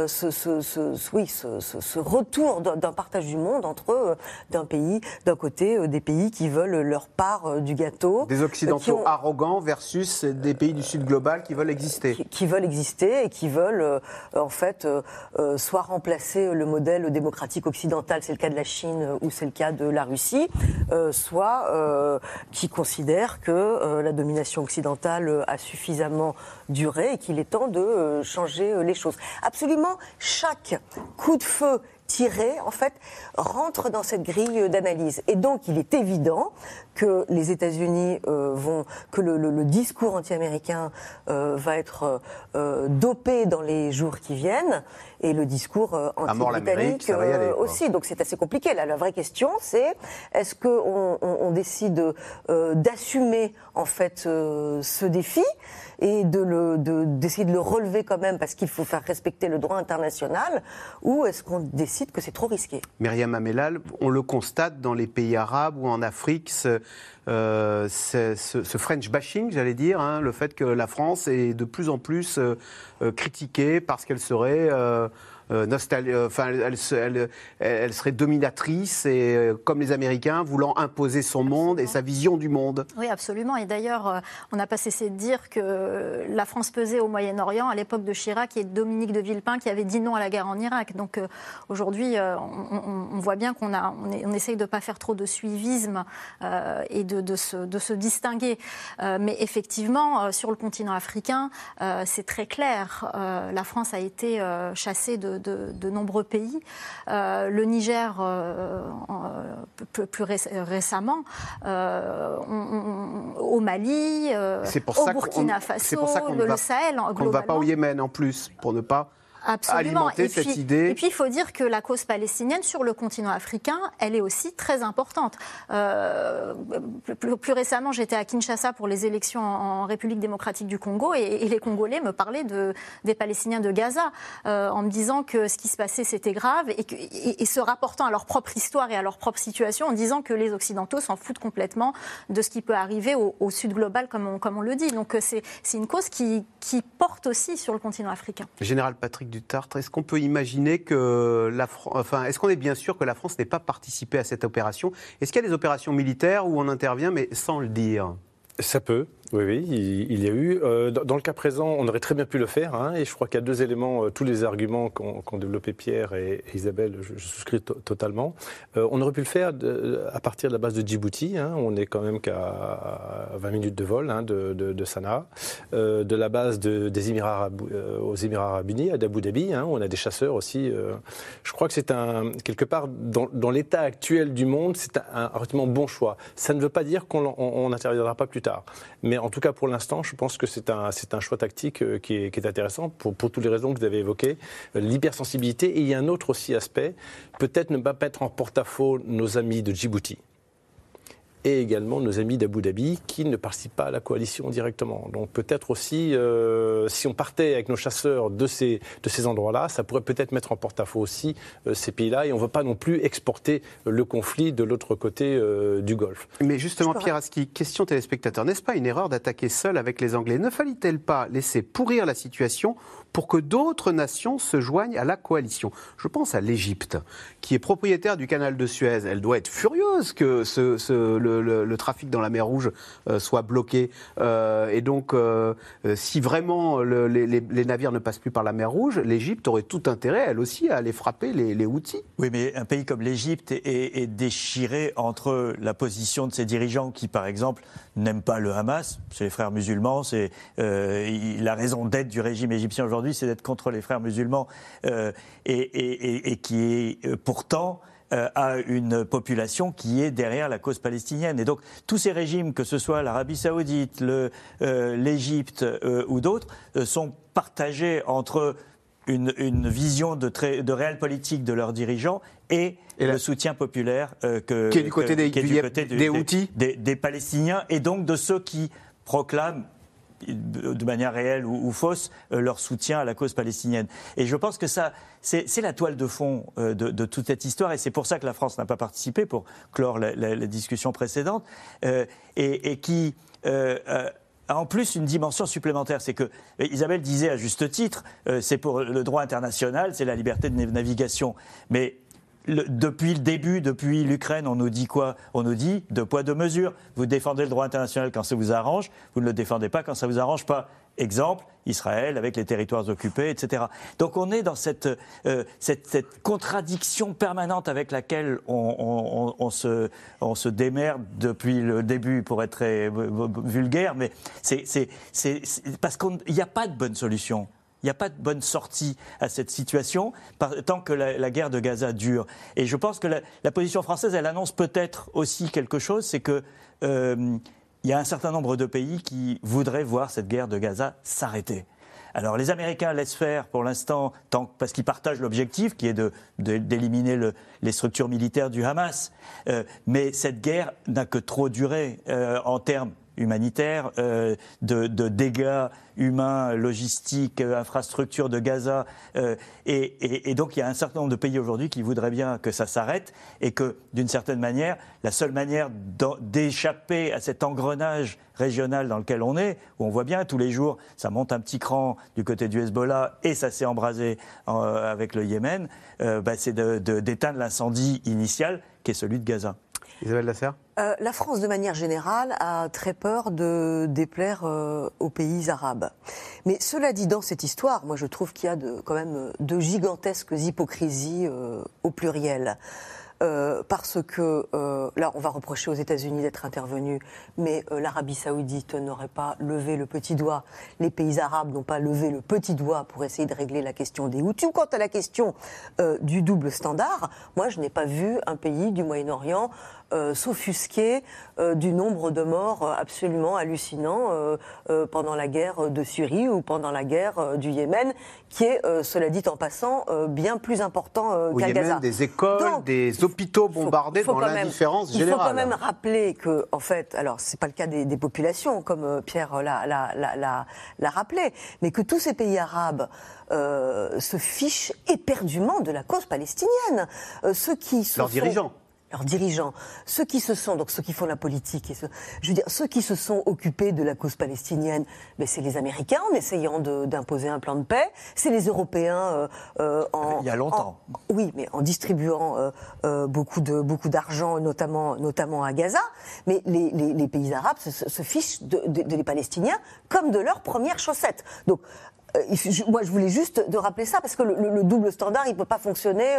[SPEAKER 3] ce retour d'un partage du monde entre d'un côté des pays qui veulent leur part du gâteau,
[SPEAKER 1] des occidentaux arrogants versus des pays du Sud global qui veulent exister,
[SPEAKER 3] qui veulent exister et qui veulent en fait soit remplacer le modèle démocratique occidental, c'est le cas de la Chine ou c'est le cas de la Russie, soit qui considèrent que la domination occidentale a suffisamment duré et qu'il est temps de changer les choses. Absolument, chaque coup de feu tiré, en fait, rentre dans cette grille d'analyse. Et donc, il est évident que les États-Unis que le discours anti-américain va être dopé dans les jours qui viennent, et le discours anti-britannique aussi. Donc, c'est assez compliqué. Là, la vraie question, c'est est-ce qu'on décide d'assumer, en fait, ce défi et d'essayer de le relever quand même parce qu'il faut faire respecter le droit international, ou est-ce qu'on décide que c'est trop risqué?
[SPEAKER 1] Myriam Amellal, on le constate dans les pays arabes ou en Afrique, ce French bashing, j'allais dire, hein, le fait que la France est de plus en plus critiquée parce qu'elle serait elle serait dominatrice, et comme les Américains, voulant imposer son monde et sa vision du monde.
[SPEAKER 5] Oui, absolument. Et d'ailleurs, on n'a pas cessé de dire que la France pesait au Moyen-Orient à l'époque de Chirac et Dominique de Villepin qui avait dit non à la guerre en Irak. Donc aujourd'hui, on voit bien on essaye de ne pas faire trop de suivisme et de se distinguer. Mais effectivement, sur le continent africain, c'est très clair. La France a été chassée de nombreux pays. Le Niger, plus récemment, au Mali, au Burkina Faso, le Sahel, globalement.
[SPEAKER 1] On ne va pas au Yémen en plus, pour ne pas...
[SPEAKER 5] Absolument.
[SPEAKER 1] Cette idée.
[SPEAKER 5] Et puis, il faut dire que la cause palestinienne sur le continent africain, elle est aussi très importante. Plus récemment, j'étais à Kinshasa pour les élections en République démocratique du Congo et les Congolais me parlaient des Palestiniens de Gaza en me disant que ce qui se passait, c'était grave et se rapportant à leur propre histoire et à leur propre situation en disant que les Occidentaux s'en foutent complètement de ce qui peut arriver au Sud global, comme on le dit. Donc, c'est une cause qui porte aussi sur le continent africain.
[SPEAKER 1] Général Patrick Dutartre, est-ce qu'on peut imaginer que est-ce qu'on est bien sûr que la France n'ait pas participé à cette opération? Est-ce qu'il y a des opérations militaires où on intervient mais sans le dire?
[SPEAKER 4] Ça peut. Oui, il y a eu. Dans le cas présent, on aurait très bien pu le faire, hein, et je crois qu'il y a deux éléments, tous les arguments qu'ont développé Pierre et Isabelle, je souscris totalement. On aurait pu le faire à partir de la base de Djibouti, hein, on n'est quand même qu'à 20 minutes de vol de Sanaa, de la base des Émirats aux Émirats Arabes Unis, à Abu Dhabi, hein, où on a des chasseurs aussi. Je crois que c'est quelque part, dans l'état actuel du monde, c'est un relativement bon choix. Ça ne veut pas dire qu'on n'interviendra pas plus tard. Mais en tout cas, pour l'instant, je pense que c'est un choix tactique qui est intéressant pour toutes les raisons que vous avez évoquées. L'hypersensibilité. Et il y a un autre aussi aspect, peut-être ne pas mettre en porte-à-faux nos amis de Djibouti et également nos amis d'Abu Dhabi qui ne participent pas à la coalition directement. Donc peut-être aussi, si on partait avec nos chasseurs de ces endroits-là, ça pourrait peut-être mettre en porte-à-faux aussi ces pays-là, et on ne veut pas non plus exporter le conflit de l'autre côté du Golfe.
[SPEAKER 1] Mais justement, Pierre Aski, question téléspectateur, n'est-ce pas une erreur d'attaquer seul avec les Anglais? Ne fallait-il pas laisser pourrir la situation pour que d'autres nations se joignent à la coalition? Je pense à l'Égypte, qui est propriétaire du canal de Suez. Elle doit être furieuse que le trafic dans la mer Rouge soit bloqué. Et donc, si vraiment les navires ne passent plus par la mer Rouge, l'Égypte aurait tout intérêt, elle aussi, à aller frapper les Houthis.
[SPEAKER 2] Oui, mais un pays comme l'Égypte est déchiré entre la position de ses dirigeants qui, par exemple, n'aiment pas le Hamas, c'est les frères musulmans, c'est la raison d'être du régime égyptien aujourd'hui, c'est d'être contre les frères musulmans, et qui est pourtant à une population qui est derrière la cause palestinienne. Et donc, tous ces régimes, que ce soit l'Arabie Saoudite, l'Égypte ou d'autres, sont partagés entre une vision de réelle politique de leurs dirigeants et le soutien populaire
[SPEAKER 1] qui est du côté des Houthis,
[SPEAKER 2] des Palestiniens, et donc de ceux qui proclament de manière réelle ou fausse leur soutien à la cause palestinienne. Et je pense que ça, c'est la toile de fond de toute cette histoire, et c'est pour ça que la France n'a pas participé, pour clore la discussion précédente, et qui a en plus une dimension supplémentaire. C'est que Isabelle disait à juste titre, c'est pour le droit international, c'est la liberté de navigation. Mais depuis le début, depuis l'Ukraine, on nous dit quoi? On nous dit deux poids, deux mesures. Vous défendez le droit international quand ça vous arrange, vous ne le défendez pas quand ça vous arrange pas. Exemple, Israël avec les territoires occupés, etc. Donc on est dans cette contradiction permanente avec laquelle on se démerde depuis le début, pour être très vulgaire, mais c'est parce qu'il n'y a pas de bonne solution. Il n'y a pas de bonne sortie à cette situation tant que la guerre de Gaza dure. Et je pense que la position française, elle annonce peut-être aussi quelque chose, c'est que il y a un certain nombre de pays qui voudraient voir cette guerre de Gaza s'arrêter. Alors les Américains laissent faire pour l'instant, parce qu'ils partagent l'objectif qui est d'éliminer les structures militaires du Hamas. Mais cette guerre n'a que trop duré en termes humanitaire, de dégâts humains, logistiques, infrastructures de Gaza. Et donc il y a un certain nombre de pays aujourd'hui qui voudraient bien que ça s'arrête et que, d'une certaine manière, la seule manière d'échapper à cet engrenage régional dans lequel on est, où on voit bien tous les jours, ça monte un petit cran du côté du Hezbollah et ça s'est embrasé avec le Yémen, c'est d'éteindre l'incendie initial qui est celui de Gaza.
[SPEAKER 1] Isabelle Lasserre ?
[SPEAKER 3] La France, de manière générale, a très peur de déplaire aux pays arabes. Mais cela dit, dans cette histoire, moi je trouve qu'il y a quand même de gigantesques hypocrisies au pluriel. Parce que, là, on va reprocher aux États-Unis d'être intervenus, mais l'Arabie Saoudite n'aurait pas levé le petit doigt, les pays arabes n'ont pas levé le petit doigt pour essayer de régler la question des Houthis. Quant à la question du double standard, moi, je n'ai pas vu un pays du Moyen-Orient s'offusquer du nombre de morts absolument hallucinant pendant la guerre de Syrie ou pendant la guerre du Yémen, qui est, cela dit en passant, bien plus important qu'à Gaza.
[SPEAKER 1] Yémen, des écoles, donc, des hôpitaux bombardés dans l'indifférence générale.
[SPEAKER 3] Il faut quand même rappeler que, en fait, alors c'est pas le cas des populations, comme Pierre l'a rappelé, mais que tous ces pays arabes se fichent éperdument de la cause palestinienne. Ceux qui leurs dirigeants, ceux qui font la politique, ceux qui se sont occupés de la cause palestinienne, c'est les Américains en essayant d'imposer un plan de paix, c'est les Européens
[SPEAKER 2] il y a longtemps.
[SPEAKER 3] Oui, mais en distribuant beaucoup d'argent, notamment à Gaza. Mais les pays arabes se fichent des Palestiniens comme de leurs premières chaussettes. Donc, moi, je voulais juste de rappeler ça parce que le double standard, il peut pas fonctionner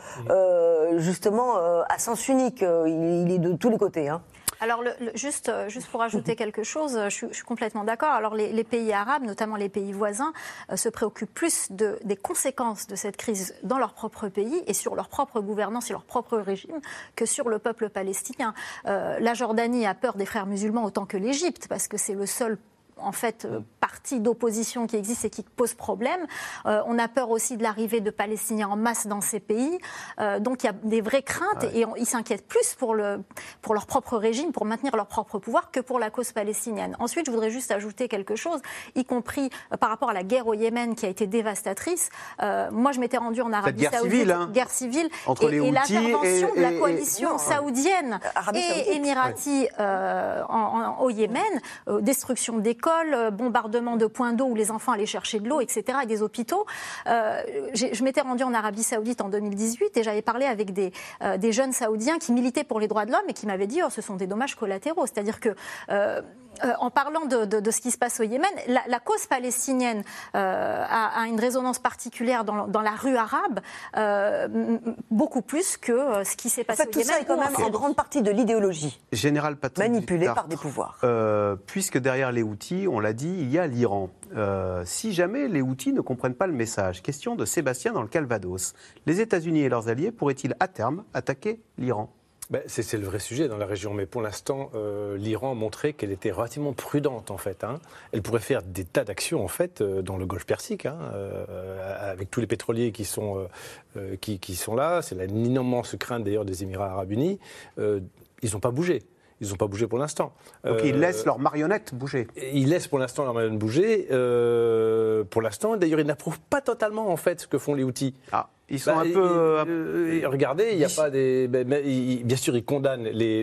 [SPEAKER 3] justement à sens unique. Il est de tous les côtés. Hein.
[SPEAKER 5] Alors, juste pour ajouter quelque chose, je suis complètement d'accord. Alors, les pays arabes, notamment les pays voisins, se préoccupent plus des conséquences de cette crise dans leur propre pays et sur leur propre gouvernance et leur propre régime que sur le peuple palestinien. La Jordanie a peur des frères musulmans autant que l'Égypte parce que c'est le seul parti d'opposition qui existe et qui pose problème. On a peur aussi de l'arrivée de Palestiniens en masse dans ces pays. Donc il y a des vraies craintes et ils s'inquiètent plus pour leur propre régime, pour maintenir leur propre pouvoir que pour la cause palestinienne. Ensuite, je voudrais juste ajouter quelque chose, y compris par rapport à la guerre au Yémen qui a été dévastatrice. Moi, je m'étais rendue en Arabie Saoudite, guerre civile,
[SPEAKER 1] entre les Houthis
[SPEAKER 5] l'intervention de la coalition saoudienne et émirati au Yémen, destruction d'écoles, bombardement de points d'eau où les enfants allaient chercher de l'eau, etc., et des hôpitaux. Je m'étais rendue en Arabie Saoudite en 2018 et j'avais parlé avec des jeunes Saoudiens qui militaient pour les droits de l'homme et qui m'avaient dit ce sont des dommages collatéraux. C'est-à-dire que en parlant de ce qui se passe au Yémen, la cause palestinienne a une résonance particulière dans la rue arabe, beaucoup plus que ce qui s'est passé au Yémen.
[SPEAKER 3] Tout ça est quand même en grande partie de l'idéologie manipulée par des pouvoirs.
[SPEAKER 1] Puisque derrière les Houthis, on l'a dit, il y a l'Iran. Si jamais les Houthis ne comprennent pas le message, question de Sébastien dans le Calvados, les États-Unis et leurs alliés pourraient-ils à terme attaquer l'Iran ?
[SPEAKER 4] C'est le vrai sujet dans la région, mais pour l'instant, l'Iran a montré qu'elle était relativement prudente en fait. Elle pourrait faire des tas d'actions en fait dans le Golfe Persique, avec tous les pétroliers qui sont là. C'est une immense crainte d'ailleurs des Émirats Arabes Unis. Ils n'ont pas bougé. Ils n'ont pas bougé pour l'instant.
[SPEAKER 1] Donc ils laissent leurs marionnettes bouger.
[SPEAKER 4] Ils laissent pour l'instant leurs marionnettes bouger. Pour l'instant, d'ailleurs, ils n'approuvent pas totalement en fait ce que font les Houthis.
[SPEAKER 1] Ils sont un peu...
[SPEAKER 4] regardez, il n'y a pas des... bien sûr, ils condamnent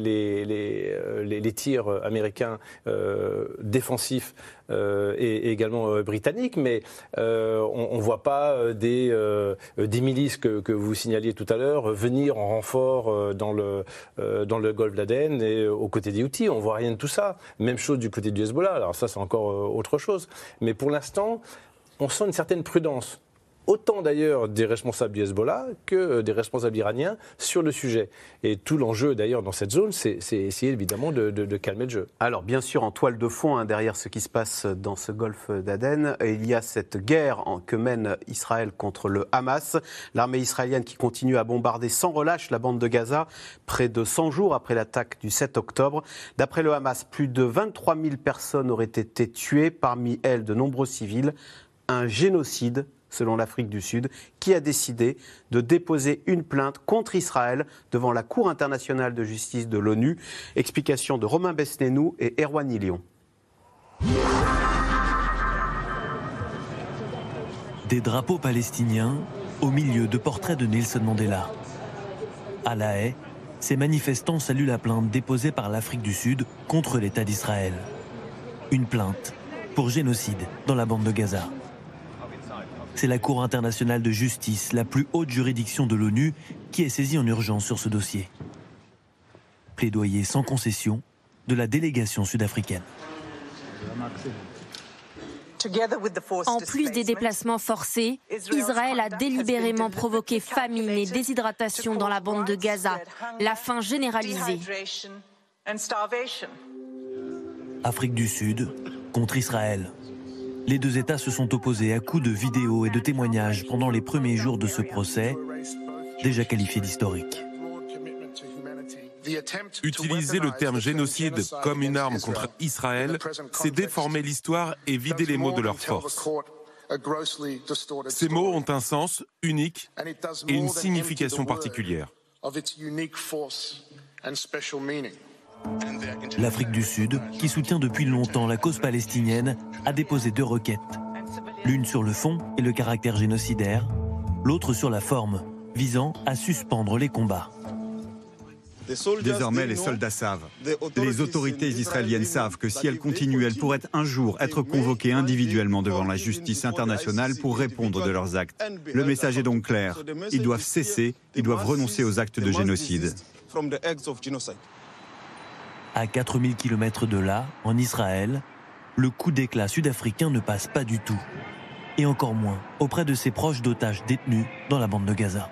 [SPEAKER 4] les tirs américains défensifs et également britanniques, mais on ne voit pas des milices que vous signaliez tout à l'heure venir en renfort dans le golfe d'Aden et aux côtés des Houthis. On ne voit rien de tout ça. Même chose du côté du Hezbollah. Alors ça, c'est encore autre chose. Mais pour l'instant, on sent une certaine prudence. Autant d'ailleurs des responsables du Hezbollah que des responsables iraniens sur le sujet. Et tout l'enjeu d'ailleurs dans cette zone, c'est essayer évidemment de calmer le jeu.
[SPEAKER 1] Alors bien sûr, en toile de fond, derrière ce qui se passe dans ce golfe d'Aden, il y a cette guerre que mène Israël contre le Hamas. L'armée israélienne qui continue à bombarder sans relâche la bande de Gaza, près de 100 jours après l'attaque du 7 octobre. D'après le Hamas, plus de 23 000 personnes auraient été tuées, parmi elles de nombreux civils. Un génocide selon l'Afrique du Sud, qui a décidé de déposer une plainte contre Israël devant la Cour internationale de justice de l'ONU. Explication de Romain Besnénou et Erwan Ilion.
[SPEAKER 9] Des drapeaux palestiniens au milieu de portraits de Nelson Mandela. À La Haye, ces manifestants saluent la plainte déposée par l'Afrique du Sud contre l'État d'Israël. Une plainte pour génocide dans la bande de Gaza. C'est la Cour internationale de justice, la plus haute juridiction de l'ONU, qui est saisie en urgence sur ce dossier. Plaidoyer sans concession de la délégation sud-africaine.
[SPEAKER 7] En plus des déplacements forcés, Israël a délibérément provoqué famine et déshydratation dans la bande de Gaza, la faim généralisée.
[SPEAKER 9] Afrique du Sud contre Israël. Les deux États se sont opposés à coups de vidéos et de témoignages pendant les premiers jours de ce procès, déjà qualifié d'historique.
[SPEAKER 11] Utiliser le terme génocide comme une arme contre Israël, c'est déformer l'histoire et vider les mots de leur force. Ces mots ont un sens unique et une signification particulière.
[SPEAKER 9] L'Afrique du Sud, qui soutient depuis longtemps la cause palestinienne, a déposé 2 requêtes. L'une sur le fond et le caractère génocidaire, l'autre sur la forme, visant à suspendre les combats.
[SPEAKER 10] Désormais, les soldats savent. Les autorités israéliennes savent que si elles continuent, elles pourraient un jour être convoquées individuellement devant la justice internationale pour répondre de leurs actes. Le message est donc clair. Ils doivent cesser, ils doivent renoncer aux actes de génocide.
[SPEAKER 9] À 4000 km de là, en Israël, le coup d'éclat sud-africain ne passe pas du tout. Et encore moins auprès de ses proches d'otages détenus dans la bande de Gaza.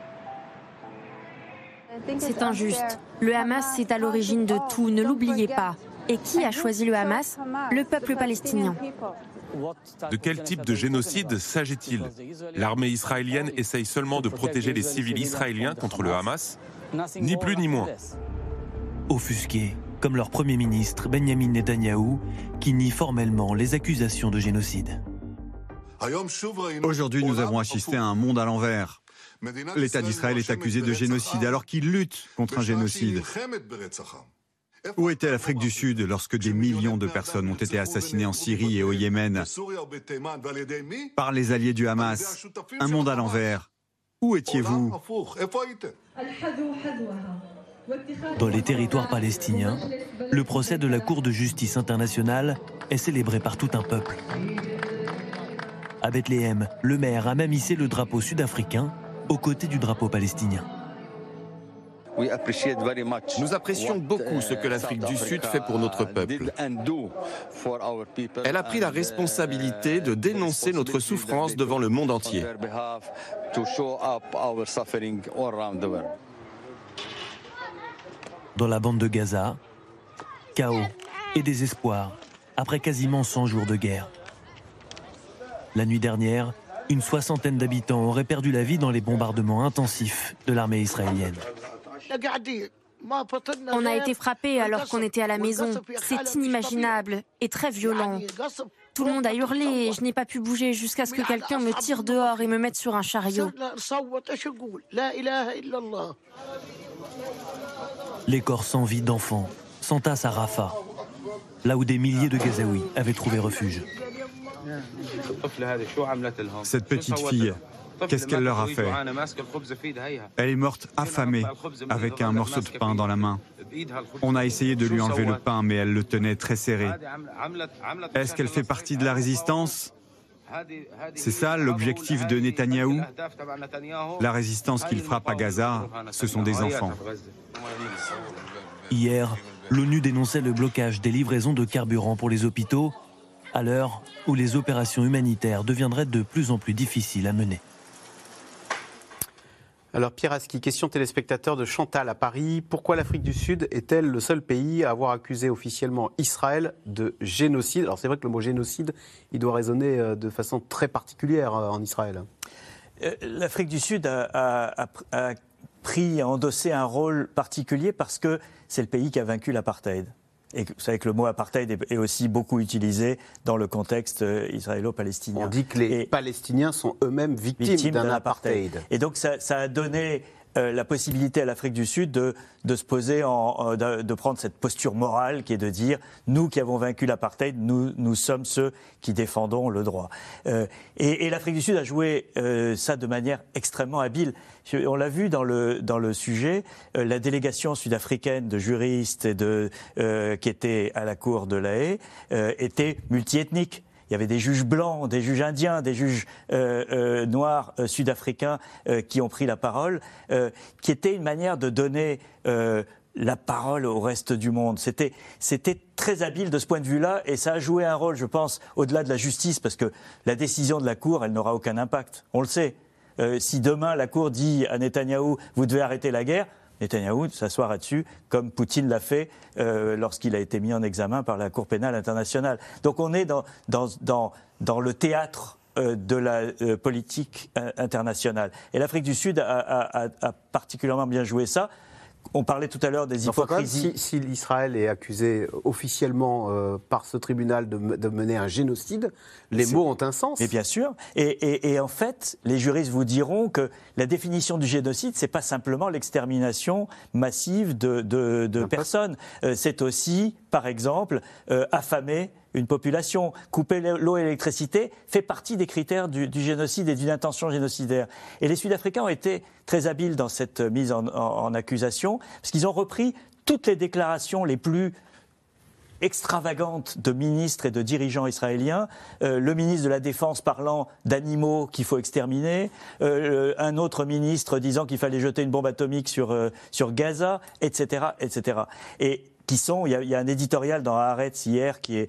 [SPEAKER 7] C'est injuste. Le Hamas est à l'origine de tout, ne l'oubliez pas. Et qui a choisi le Hamas? Le peuple palestinien.
[SPEAKER 11] De quel type de génocide s'agit-il? L'armée israélienne essaye seulement de protéger les civils israéliens contre le Hamas? Ni plus ni moins.
[SPEAKER 9] Offusqués, comme leur Premier ministre Benjamin Netanyahou, qui nie formellement les accusations de génocide.
[SPEAKER 10] Aujourd'hui, nous avons assisté à un monde à l'envers. L'État d'Israël est accusé de génocide alors qu'il lutte contre un génocide. Où était l'Afrique du Sud lorsque des millions de personnes ont été assassinées en Syrie et au Yémen par les alliés du Hamas? Un monde à l'envers. Où étiez-vous?
[SPEAKER 9] Dans les territoires palestiniens, le procès de la Cour de justice internationale est célébré par tout un peuple. À Bethléem, le maire a même hissé le drapeau sud-africain aux côtés du drapeau palestinien.
[SPEAKER 8] Nous apprécions beaucoup ce que l'Afrique du Sud fait pour notre peuple. Elle a pris la responsabilité de dénoncer notre souffrance devant le monde entier.
[SPEAKER 9] Dans la bande de Gaza, chaos et désespoir après quasiment 100 jours de guerre. La nuit dernière, une 60aine d'habitants auraient perdu la vie dans les bombardements intensifs de l'armée israélienne.
[SPEAKER 7] On a été frappés alors qu'on était à la maison. C'est inimaginable et très violent. Tout le monde a hurlé et je n'ai pas pu bouger jusqu'à ce que quelqu'un me tire dehors et me mette sur un chariot.
[SPEAKER 9] Les corps sans vie d'enfants s'entassent à Rafah, là où des milliers de Gazaouis avaient trouvé refuge.
[SPEAKER 10] Cette petite fille, qu'est-ce qu'elle leur a fait? Elle est morte affamée, avec un morceau de pain dans la main. On a essayé de lui enlever le pain, mais elle le tenait très serré. Est-ce qu'elle fait partie de la résistance? C'est ça l'objectif de Netanyahou? La résistance qu'il frappe à Gaza, ce sont des enfants.
[SPEAKER 9] Hier, l'ONU dénonçait le blocage des livraisons de carburant pour les hôpitaux, à l'heure où les opérations humanitaires deviendraient de plus en plus difficiles à mener.
[SPEAKER 1] Alors Pierre Aski, question téléspectateur de Chantal à Paris. Pourquoi l'Afrique du Sud est-elle le seul pays à avoir accusé officiellement Israël de génocide? Alors c'est vrai que le mot génocide, il doit résonner de façon très particulière en Israël.
[SPEAKER 2] L'Afrique du Sud a endossé un rôle particulier parce que c'est le pays qui a vaincu l'apartheid. Et vous savez que le mot apartheid est aussi beaucoup utilisé dans le contexte israélo-palestinien.
[SPEAKER 1] On dit que les Palestiniens sont eux-mêmes victimes d'un apartheid.
[SPEAKER 2] Et donc ça a donné la possibilité à l'Afrique du Sud de se poser, de prendre cette posture morale qui est de dire nous qui avons vaincu l'apartheid, nous sommes ceux qui défendons le droit. Et l'Afrique du Sud a joué ça de manière extrêmement habile. On l'a vu dans le sujet, la délégation sud-africaine de juristes et qui était à la cour de La Haye était multiethnique. Il y avait des juges blancs, des juges indiens, des juges noirs sud-africains qui ont pris la parole, qui était une manière de donner la parole au reste du monde. C'était très habile de ce point de vue-là, et ça a joué un rôle, je pense, au-delà de la justice, parce que la décision de la Cour, elle n'aura aucun impact. On le sait. Si demain la Cour dit à Netanyahou « vous devez arrêter la guerre », Netanyahou s'asseoira dessus, comme Poutine l'a fait lorsqu'il a été mis en examen par la Cour pénale internationale. Donc on est dans le théâtre de la politique internationale. Et l'Afrique du Sud a particulièrement bien joué ça. On parlait tout à l'heure des hypocrisies.
[SPEAKER 1] Si l'Israël est accusé officiellement par ce tribunal de mener un génocide, les mots ont un sens.
[SPEAKER 2] Mais bien sûr. Et en fait, les juristes vous diront que la définition du génocide, c'est pas simplement l'extermination massive de personnes. C'est aussi, par exemple, affamer une population. Couper l'eau et l'électricité fait partie des critères du génocide et d'une intention génocidaire. Et les Sud-Africains ont été très habiles dans cette mise en accusation, parce qu'ils ont repris toutes les déclarations les plus extravagantes de ministres et de dirigeants israéliens, le ministre de la Défense parlant d'animaux qu'il faut exterminer, un autre ministre disant qu'il fallait jeter une bombe atomique sur Gaza, etc., etc. Et qui y a un éditorial dans Haaretz hier qui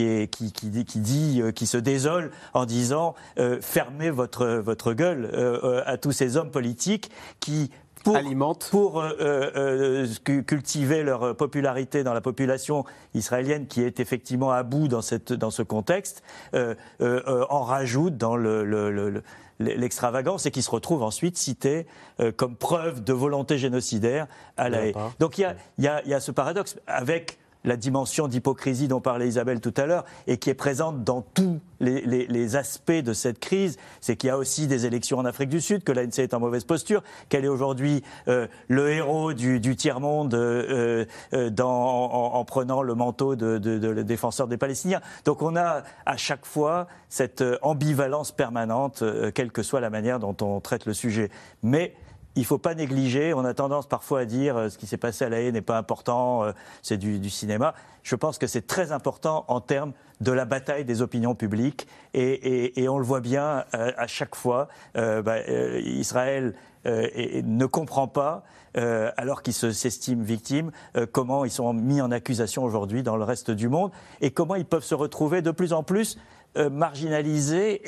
[SPEAKER 2] se désole en disant fermez votre gueule à tous ces hommes politiques qui pour cultiver leur popularité dans la population israélienne qui est effectivement à bout dans ce contexte, en rajoutent dans l'extravagance et qui se retrouve ensuite cité comme preuve de volonté génocidaire à La Haye. Donc il y a ce paradoxe avec la dimension d'hypocrisie dont parlait Isabelle tout à l'heure et qui est présente dans tous les aspects de cette crise, c'est qu'il y a aussi des élections en Afrique du Sud, que l'ANC est en mauvaise posture, qu'elle est aujourd'hui le héros du tiers-monde en prenant le manteau de défenseur des Palestiniens. Donc on a à chaque fois cette ambivalence permanente, quelle que soit la manière dont on traite le sujet. Mais il ne faut pas négliger, on a tendance parfois à dire ce qui s'est passé à La Haye n'est pas important, c'est du cinéma. Je pense que c'est très important en termes de la bataille des opinions publiques et on le voit bien à chaque fois. Israël ne comprend pas, alors qu'ils s'estiment victimes, comment ils sont mis en accusation aujourd'hui dans le reste du monde et comment ils peuvent se retrouver de plus en plus marginalisés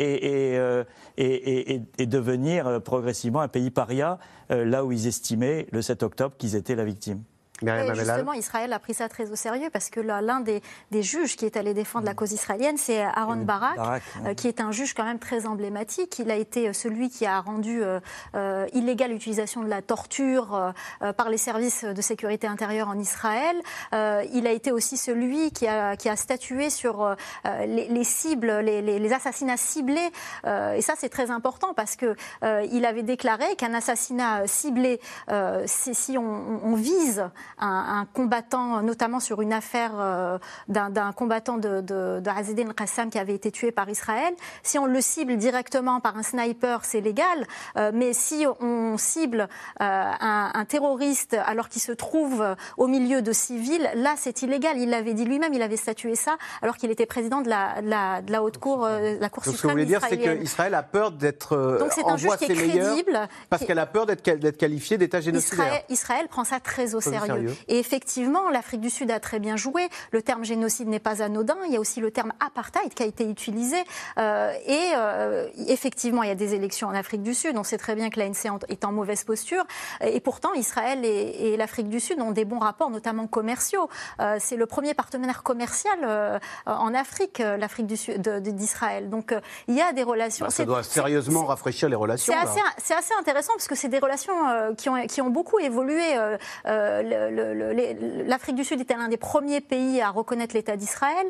[SPEAKER 2] et devenir progressivement un pays paria, là où ils estimaient le 7 octobre qu'ils étaient la victime.
[SPEAKER 5] Et justement, Israël a pris ça très au sérieux parce que l'un des juges qui est allé défendre la cause israélienne, c'est Aaron Barak, qui est un juge quand même très emblématique. Il a été celui qui a rendu illégale l'utilisation de la torture par les services de sécurité intérieure en Israël. Il a été aussi celui qui a statué sur les cibles, les assassinats ciblés. Et ça, c'est très important parce que il avait déclaré qu'un assassinat ciblé, c'est si on vise un combattant, notamment sur une affaire d'un combattant de Azzedine al-Qassam qui avait été tué par Israël. Si on le cible directement par un sniper, c'est légal, mais si on cible un terroriste alors qu'il se trouve au milieu de civils, là c'est illégal. Il l'avait dit lui-même, il avait statué ça alors qu'il était président de la haute cour, la Cour suprême israélienne.
[SPEAKER 1] Ce que vous voulez dire, c'est qu'Israël a peur d'être en voie ses meilleurs parce qu'elle a peur d'être qualifiée d'État génocidaire.
[SPEAKER 5] Israël prend ça très au sérieux. Et effectivement, l'Afrique du Sud a très bien joué. Le terme génocide n'est pas anodin. Il y a aussi le terme apartheid qui a été utilisé. Effectivement, il y a des élections en Afrique du Sud. On sait très bien que l'ANC est en mauvaise posture. Et pourtant, Israël et l'Afrique du Sud ont des bons rapports, notamment commerciaux. C'est le premier partenaire commercial en Afrique, l'Afrique du Sud d'Israël. Donc, il y a des relations.
[SPEAKER 1] Ça doit sérieusement rafraîchir les relations.
[SPEAKER 5] C'est assez intéressant parce que c'est des relations qui ont beaucoup évolué. l'Afrique du Sud était l'un des premiers pays à reconnaître l'État d'Israël.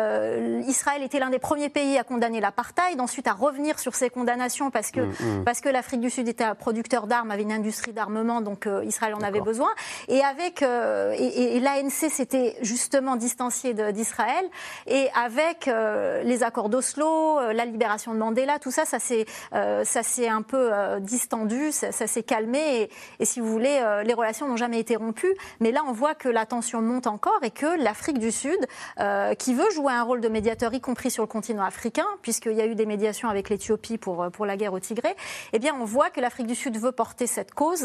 [SPEAKER 5] Israël était l'un des premiers pays à condamner l'apartheid, ensuite à revenir sur ces condamnations parce que l'Afrique du Sud était un producteur d'armes, avait une industrie d'armement, donc Israël en avait besoin. Et l'ANC s'était justement distancié d'Israël. Et avec les accords d'Oslo, la libération de Mandela, tout ça, ça s'est un peu distendu, ça s'est calmé. Et si vous voulez, les relations n'ont jamais été rompues. Mais là, on voit que la tension monte encore et que l'Afrique du Sud, qui veut jouer un rôle de médiateur, y compris sur le continent africain, puisqu'il y a eu des médiations avec l'Éthiopie pour la guerre au Tigré, eh bien, on voit que l'Afrique du Sud veut porter cette cause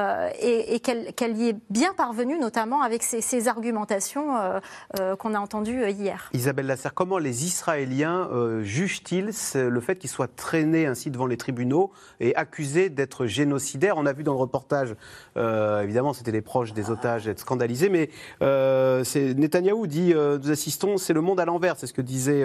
[SPEAKER 5] et qu'elle y est bien parvenue, notamment avec ces argumentations qu'on a entendues hier.
[SPEAKER 1] Isabelle Lasserre, comment les Israéliens jugent-ils le fait qu'ils soient traînés ainsi devant les tribunaux et accusés d'être génocidaires? On a vu dans le reportage, évidemment, c'était les proches des otages être scandalisés, mais Netanyahou dit, nous assistons, c'est le monde à l'envers, c'est ce que disait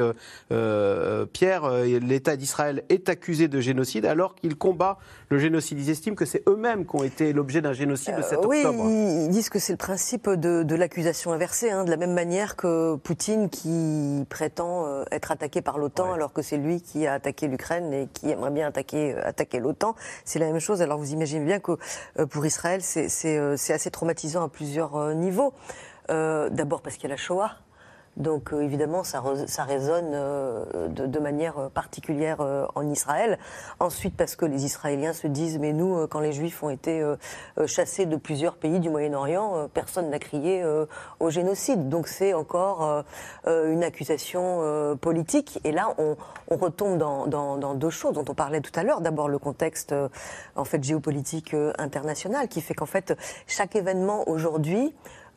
[SPEAKER 1] Pierre, l'État d'Israël est accusé de génocide alors qu'il combat le génocide. Ils estiment que c'est eux-mêmes qui ont été l'objet d'un génocide le 7 octobre.
[SPEAKER 3] Oui, ils disent que c'est le principe de l'accusation inversée, de la même manière que Poutine qui prétend être attaqué par l'OTAN alors que c'est lui qui a attaqué l'Ukraine et qui aimerait bien attaquer l'OTAN. C'est la même chose. Alors vous imaginez bien que pour Israël, c'est assez traumatisant à plusieurs niveaux. D'abord parce qu'il y a la Shoah. Donc évidemment, ça résonne de manière particulière en Israël. Ensuite, parce que les Israéliens se disent, mais nous, quand les Juifs ont été chassés de plusieurs pays du Moyen-Orient, personne n'a crié au génocide. Donc c'est encore une accusation politique. Et là, on retombe dans deux choses dont on parlait tout à l'heure. D'abord, le contexte en fait géopolitique international qui fait qu'en fait, chaque événement aujourd'hui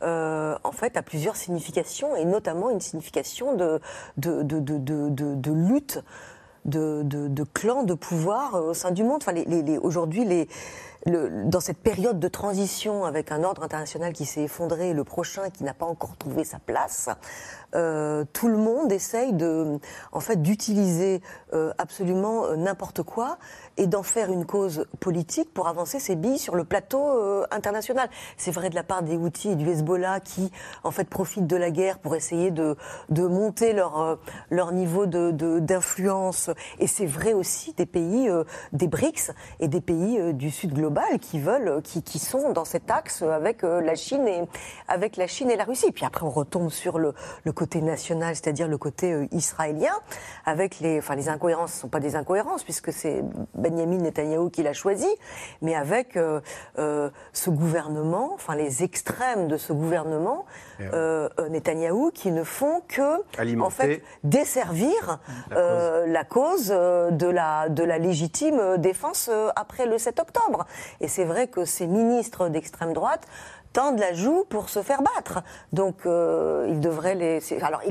[SPEAKER 3] en fait, a plusieurs significations, et notamment une signification de lutte, de clans de pouvoir au sein du monde. Enfin, aujourd'hui, dans cette période de transition avec un ordre international qui s'est effondré, le prochain qui n'a pas encore trouvé sa place, tout le monde essaye d'utiliser absolument n'importe quoi et d'en faire une cause politique pour avancer ses billes sur le plateau international. C'est vrai de la part des Houthis et du Hezbollah qui, en fait, profitent de la guerre pour essayer de monter leur niveau d'influence. Et c'est vrai aussi des pays, des BRICS et des pays du Sud global qui sont dans cet axe avec la Chine et la Russie. Puis après, on retombe sur le côté national, c'est-à-dire le côté israélien, avec les incohérences. Ce ne sont pas des incohérences puisque c'est Benyamin Netanyahou qui l'a choisi, mais avec ce gouvernement, les extrêmes de ce gouvernement, Netanyahou, qui ne font que en fait desservir la cause de la légitime défense après le 7 octobre. Et c'est vrai que ces ministres d'extrême droite tendent la joue pour se faire battre. Donc il devrait Alors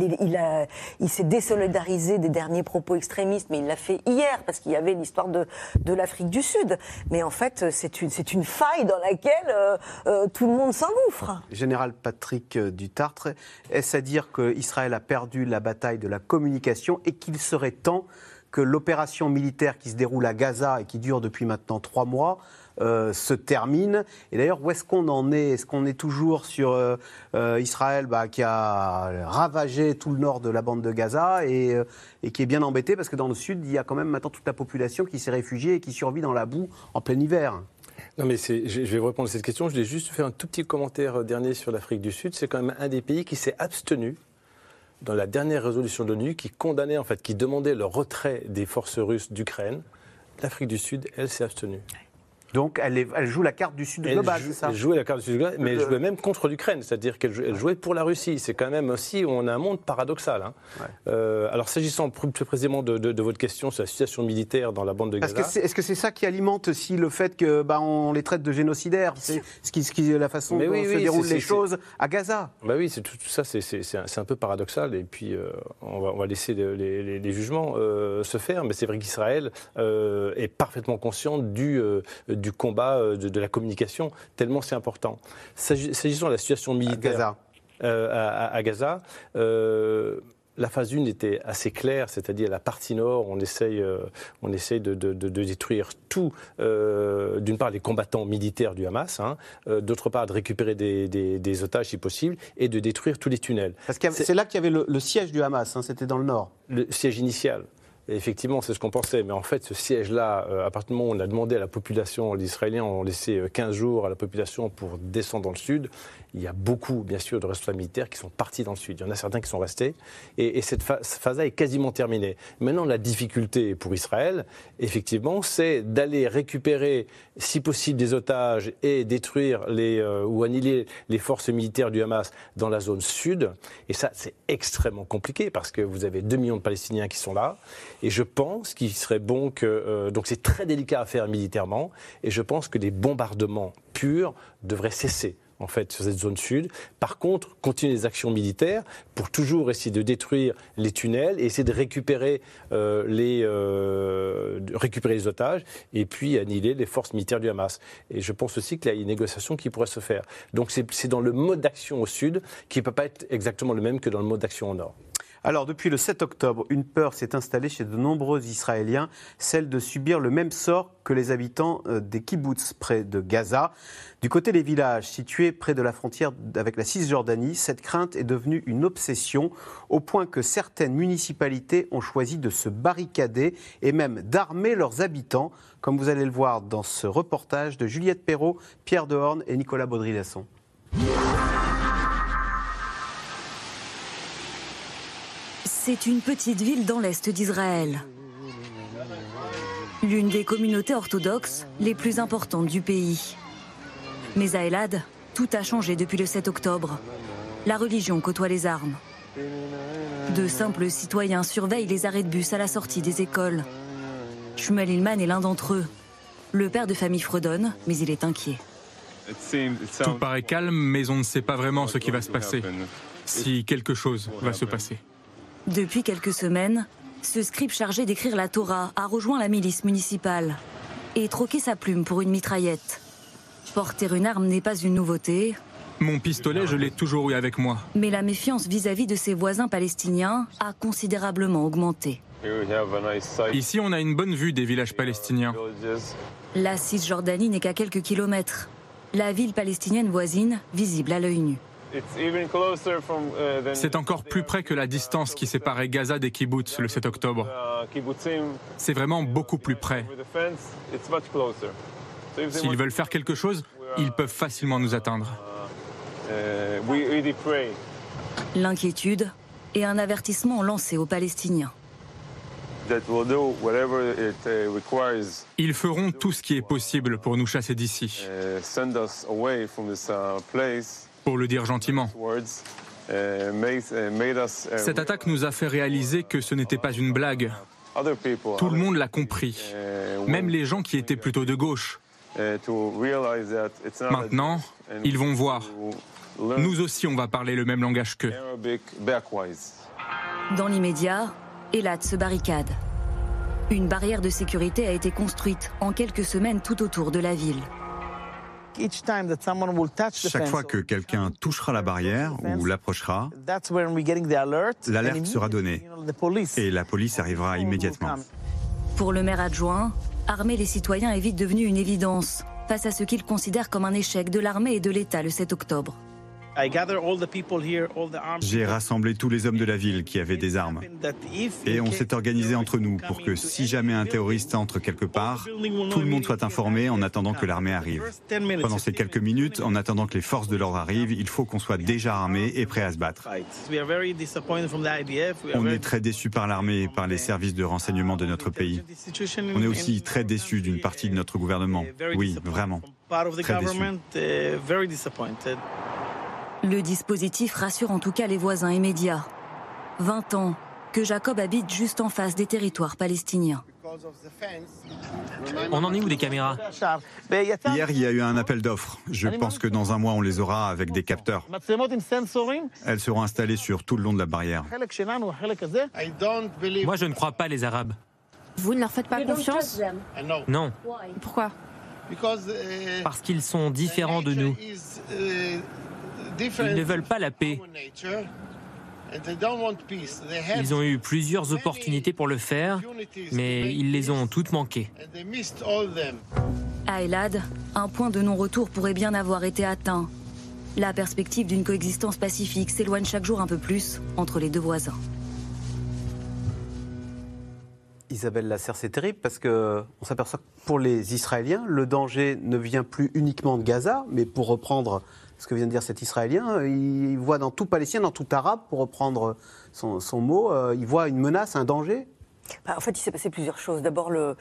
[SPEAKER 3] il s'est désolidarisé des derniers propos extrémistes, mais il l'a fait hier parce qu'il y avait l'histoire de l'Afrique du Sud. Mais en fait, c'est une faille dans laquelle tout le monde s'engouffre.
[SPEAKER 1] Général Patrick Dutartre, est-ce à dire qu'Israël a perdu la bataille de la communication et qu'il serait temps que l'opération militaire qui se déroule à Gaza et qui dure depuis maintenant 3 mois se termine? Et d'ailleurs, où est-ce qu'on en est? Est-ce qu'on est toujours sur Israël qui a ravagé tout le nord de la bande de Gaza et qui est bien embêté parce que dans le sud, il y a quand même maintenant toute la population qui s'est réfugiée et qui survit dans la boue en plein hiver?
[SPEAKER 4] Non, mais je vais vous répondre à cette question. Je vais juste faire un tout petit commentaire dernier sur l'Afrique du Sud. C'est quand même un des pays qui s'est abstenu dans la dernière résolution de l'ONU qui condamnait, en fait, qui demandait le retrait des forces russes d'Ukraine. L'Afrique du Sud, elle s'est abstenue.
[SPEAKER 1] Donc elle joue la carte du Sud global, c'est ça?
[SPEAKER 4] Elle jouait la carte du Sud global, mais elle jouait même contre l'Ukraine, c'est-à-dire qu'elle jouait pour la Russie. C'est quand même aussi, on a un monde paradoxal. Alors s'agissant plus précisément de votre question sur la situation militaire dans la bande de Gaza...
[SPEAKER 1] Est-ce que c'est ça qui alimente aussi le fait qu'on les traite de génocidaires? C'est la façon dont se déroulent les choses à Gaza.
[SPEAKER 4] Oui, tout ça, c'est un peu paradoxal. Et puis, on va laisser les jugements se faire. Mais c'est vrai qu'Israël est parfaitement conscient du combat de la communication, tellement c'est important. S'agissant de la situation militaire à Gaza, la phase 1 était assez claire, c'est-à-dire la partie nord, on essaye de détruire tout, d'une part les combattants militaires du Hamas, d'autre part de récupérer des otages si possible, et de détruire tous les tunnels.
[SPEAKER 1] Parce que c'est là qu'il y avait le siège du Hamas, c'était dans le nord.
[SPEAKER 4] Le siège initial. Et effectivement, c'est ce qu'on pensait. Mais en fait, ce siège-là, à partir du moment où on a demandé à la population, les Israéliens ont laissé 15 jours à la population pour descendre dans le sud, il y a beaucoup, bien sûr, de responsables militaires qui sont partis dans le sud. Il y en a certains qui sont restés. Et cette phase-là est quasiment terminée. Maintenant, la difficulté pour Israël, effectivement, c'est d'aller récupérer, si possible, des otages et détruire ou annihiler les forces militaires du Hamas dans la zone sud. Et ça, c'est extrêmement compliqué parce que vous avez 2 millions de Palestiniens qui sont là. Et je pense qu'il serait bon que... donc c'est très délicat à faire militairement. Et je pense que les bombardements purs devraient cesser, en fait, sur cette zone sud. Par contre, continuer les actions militaires pour toujours essayer de détruire les tunnels et essayer de récupérer les otages et puis annihiler les forces militaires du Hamas. Et je pense aussi qu'il y a une négociation qui pourrait se faire. Donc c'est dans le mode d'action au sud qui ne peut pas être exactement le même que dans le mode d'action au nord.
[SPEAKER 1] Alors, depuis le 7 octobre, une peur s'est installée chez de nombreux Israéliens, celle de subir le même sort que les habitants des kibboutz près de Gaza. Du côté des villages situés près de la frontière avec la Cisjordanie, cette crainte est devenue une obsession, au point que certaines municipalités ont choisi de se barricader et même d'armer leurs habitants, comme vous allez le voir dans ce reportage de Juliette Perrault, Pierre Dehorne et Nicolas Baudry-Lasson.
[SPEAKER 12] C'est une petite ville dans l'est d'Israël. L'une des communautés orthodoxes les plus importantes du pays. Mais à Elad, tout a changé depuis le 7 octobre. La religion côtoie les armes. De simples citoyens surveillent les arrêts de bus à la sortie des écoles. Shmuel Hillman est l'un d'entre eux. Le père de famille fredonne, mais il est inquiet.
[SPEAKER 13] Tout paraît calme, mais on ne sait pas vraiment ce qui va se passer. Si quelque chose va se passer.
[SPEAKER 12] Depuis quelques semaines, ce scribe chargé d'écrire la Torah a rejoint la milice municipale et troqué sa plume pour une mitraillette. Porter une arme n'est pas une nouveauté.
[SPEAKER 13] Mon pistolet, je l'ai toujours eu avec moi.
[SPEAKER 12] Mais la méfiance vis-à-vis de ses voisins palestiniens a considérablement augmenté.
[SPEAKER 13] Ici, on a une bonne vue des villages palestiniens.
[SPEAKER 12] La Cisjordanie n'est qu'à quelques kilomètres. La ville palestinienne voisine, visible à l'œil nu.
[SPEAKER 13] C'est encore plus près que la distance qui séparait Gaza des kibboutz le 7 octobre. C'est vraiment beaucoup plus près. S'ils veulent faire quelque chose, ils peuvent facilement nous atteindre.
[SPEAKER 12] L'inquiétude et un avertissement lancé aux Palestiniens.
[SPEAKER 13] Ils feront tout ce qui est possible pour nous chasser d'ici. Pour le dire gentiment. Cette attaque nous a fait réaliser que ce n'était pas une blague. Tout le monde l'a compris, même les gens qui étaient plutôt de gauche. Maintenant, ils vont voir. Nous aussi, on va parler le même langage qu'eux.
[SPEAKER 12] Dans l'immédiat, Elad se barricade. Une barrière de sécurité a été construite en quelques semaines tout autour de la ville.
[SPEAKER 10] Chaque fois que quelqu'un touchera la barrière ou l'approchera, l'alerte sera donnée et la police arrivera immédiatement.
[SPEAKER 12] Pour le maire adjoint, armer les citoyens est vite devenu une évidence face à ce qu'il considère comme un échec de l'armée et de l'État le 7 octobre.
[SPEAKER 10] J'ai rassemblé tous les hommes de la ville qui avaient des armes. Et on s'est organisé entre nous pour que si jamais un terroriste entre quelque part, tout le monde soit informé en attendant que l'armée arrive. Pendant ces quelques minutes, en attendant que les forces de l'ordre arrivent, il faut qu'on soit déjà armé et prêt à se battre. On est très déçus par l'armée et par les services de renseignement de notre pays. On est aussi très déçus d'une partie de notre gouvernement. Oui, vraiment. Très déçus.
[SPEAKER 12] Le dispositif rassure en tout cas les voisins immédiats. 20 ans que Jacob habite juste en face des territoires palestiniens.
[SPEAKER 14] On en est où des caméras?
[SPEAKER 10] Hier, il y a eu un appel d'offres. Je pense que dans un mois, on les aura avec des capteurs. Elles seront installées sur tout le long de la barrière.
[SPEAKER 14] Moi, je ne crois pas les Arabes.
[SPEAKER 7] Vous ne leur faites pas confiance?
[SPEAKER 14] Non.
[SPEAKER 7] Pourquoi?
[SPEAKER 14] Parce qu'ils sont différents de nous. Ils ne veulent pas la paix. Ils ont eu plusieurs opportunités pour le faire, mais ils les ont toutes manquées.
[SPEAKER 12] À Elad, un point de non-retour pourrait bien avoir été atteint. La perspective d'une coexistence pacifique s'éloigne chaque jour un peu plus entre les deux voisins.
[SPEAKER 1] Isabelle Lasserre, c'est terrible parce qu'on s'aperçoit que pour les Israéliens, le danger ne vient plus uniquement de Gaza, mais pour reprendre ce que vient de dire cet Israélien, il voit dans tout Palestinien, dans tout Arabe, pour reprendre son mot, il voit une menace, un danger.
[SPEAKER 3] En fait, il s'est passé plusieurs choses. D'abord, le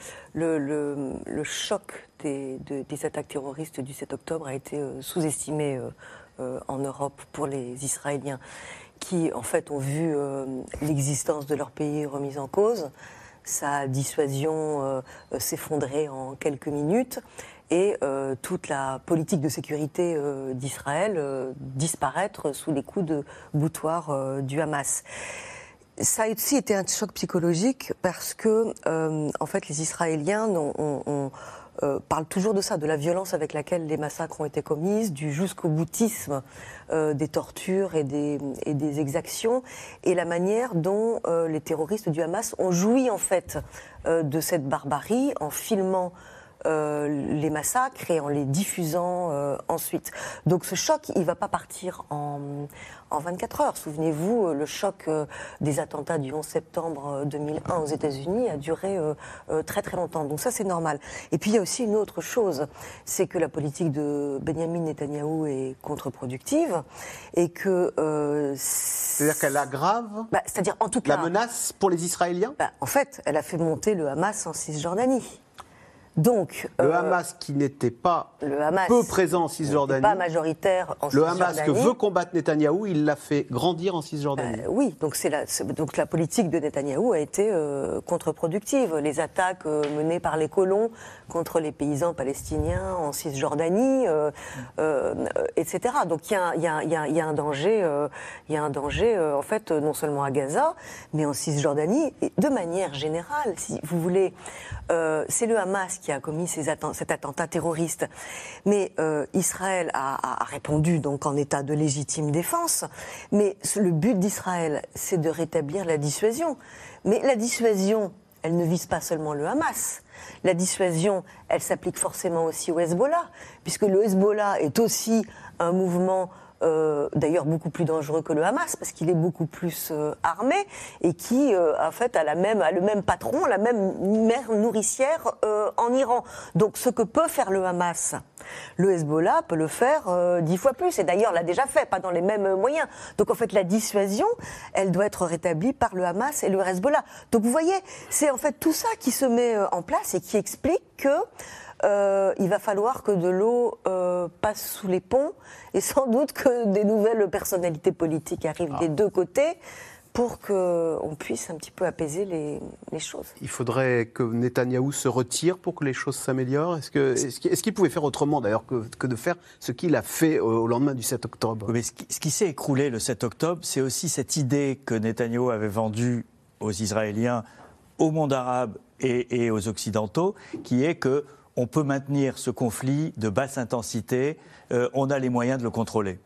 [SPEAKER 3] choc des attaques terroristes du 7 octobre a été sous-estimé en Europe pour les Israéliens qui, en fait, ont vu l'existence de leur pays remise en cause, sa dissuasion s'effondrer en quelques minutes et toute la politique de sécurité d'Israël disparaître sous les coups de boutoir du Hamas. Ça a aussi été un choc psychologique parce que, en fait, les Israéliens parlent toujours de ça, de la violence avec laquelle les massacres ont été commises, du jusqu'au boutisme des tortures et des exactions, et la manière dont les terroristes du Hamas ont joui, en fait, de cette barbarie en filmant les massacres et en les diffusant ensuite. Donc ce choc, il ne va pas partir en 24 heures. Souvenez-vous, le choc des attentats du 11 septembre 2001 aux États-Unis a duré très très longtemps. Donc ça, c'est normal. Et puis il y a aussi une autre chose, c'est que la politique de Benyamin Netanyahou est contre-productive et que...
[SPEAKER 1] c'est-à-dire qu'elle aggrave
[SPEAKER 3] c'est-à-dire, en tout cas,
[SPEAKER 1] la menace pour les Israéliens
[SPEAKER 3] en fait, elle a fait monter le Hamas en Cisjordanie. Donc,
[SPEAKER 1] le Hamas qui n'était pas peu présent en Cisjordanie,
[SPEAKER 3] pas majoritaire en Cisjordanie.
[SPEAKER 1] Le Hamas que veut combattre Netanyahou, il l'a fait grandir en Cisjordanie.
[SPEAKER 3] Oui, donc donc la politique de Netanyahou a été contre-productive. Les attaques menées par les colons contre les paysans palestiniens en Cisjordanie, etc. Donc il y a un danger, en fait, non seulement à Gaza, mais en Cisjordanie, et de manière générale, si vous voulez. C'est le Hamas qui a commis cet attentat terroriste. Mais Israël a répondu donc en état de légitime défense. Mais le but d'Israël, c'est de rétablir la dissuasion. Mais la dissuasion, elle ne vise pas seulement le Hamas. La dissuasion, elle s'applique forcément aussi au Hezbollah, puisque le Hezbollah est aussi un mouvement d'ailleurs beaucoup plus dangereux que le Hamas, parce qu'il est beaucoup plus armé et qui, en fait, a le même patron, la même mère nourricière en Iran. Donc ce que peut faire le Hamas, le Hezbollah peut le faire 10 fois plus, et d'ailleurs l'a déjà fait, pas dans les mêmes moyens. Donc en fait la dissuasion, elle doit être rétablie par le Hamas et le Hezbollah. Donc vous voyez, c'est en fait tout ça qui se met en place et qui explique que il va falloir que de l'eau passe sous les ponts, et sans doute que des nouvelles personnalités politiques arrivent des deux côtés pour qu'on puisse un petit peu apaiser les choses.
[SPEAKER 1] Il faudrait que Netanyahou se retire pour que les choses s'améliorent. Est-ce qu'il pouvait faire autrement d'ailleurs que de faire ce qu'il a fait au lendemain du 7 octobre ?
[SPEAKER 2] Mais ce qui s'est écroulé le 7 octobre, c'est aussi cette idée que Netanyahou avait vendue aux Israéliens, au monde arabe et aux Occidentaux, qui est que on peut maintenir ce conflit de basse intensité, on a les moyens de le contrôler.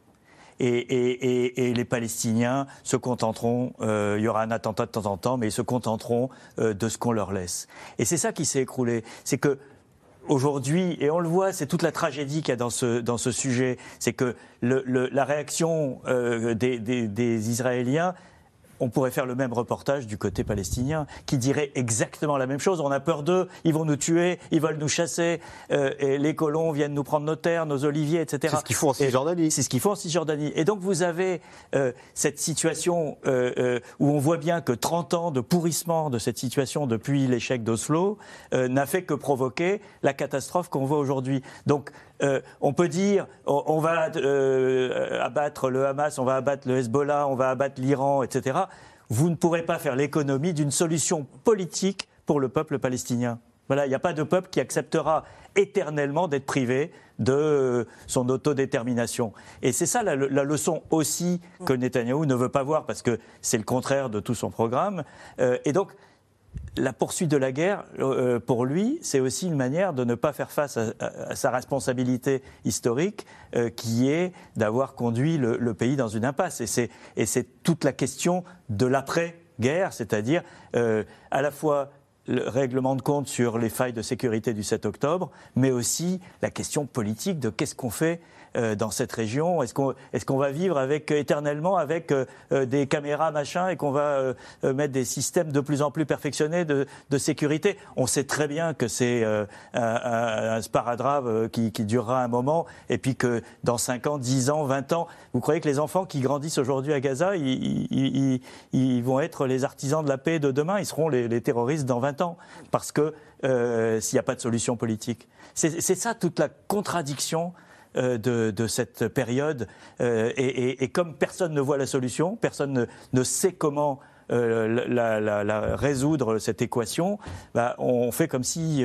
[SPEAKER 2] Et les Palestiniens se contenteront, il y aura un attentat de temps en temps, mais ils se contenteront de ce qu'on leur laisse. Et c'est ça qui s'est écroulé. C'est que aujourd'hui, et on le voit, c'est toute la tragédie qu'il y a dans ce sujet, c'est que la réaction des Israéliens, on pourrait faire le même reportage du côté palestinien, qui dirait exactement la même chose. On a peur d'eux, ils vont nous tuer, ils veulent nous chasser, et les colons viennent nous prendre nos terres, nos oliviers, etc.
[SPEAKER 1] C'est ce qu'ils font en Cisjordanie.
[SPEAKER 2] C'est ce qu'ils font en Cisjordanie. Et donc vous avez cette situation où on voit bien que 30 ans de pourrissement de cette situation depuis l'échec d'Oslo n'a fait que provoquer la catastrophe qu'on voit aujourd'hui. Donc on peut dire, on va abattre le Hamas, on va abattre le Hezbollah, on va abattre l'Iran, etc. Vous ne pourrez pas faire l'économie d'une solution politique pour le peuple palestinien. Voilà, il n'y a pas de peuple qui acceptera éternellement d'être privé de son autodétermination. Et c'est ça la leçon aussi que Netanyahou ne veut pas voir, parce que c'est le contraire de tout son programme. Et donc, la poursuite de la guerre, pour lui, c'est aussi une manière de ne pas faire face à sa responsabilité historique, qui est d'avoir conduit le pays dans une impasse. Et c'est toute la question de l'après-guerre, c'est-à-dire à la fois le règlement de compte sur les failles de sécurité du 7 octobre, mais aussi la question politique de qu'est-ce qu'on fait dans cette région. Est-ce qu'on va vivre éternellement avec des caméras machin et qu'on va mettre des systèmes de plus en plus perfectionnés de sécurité? On sait très bien que c'est un sparadrap qui durera un moment, et puis que dans 5 ans, 10 ans, 20 ans, vous croyez que les enfants qui grandissent aujourd'hui à Gaza, ils vont être les artisans de la paix de demain? Ils seront les terroristes dans 20 ans, parce que s'il n'y a pas de solution politique. C'est ça toute la contradiction de cette période, et comme personne ne voit la solution, personne ne sait comment résoudre cette équation, on fait comme si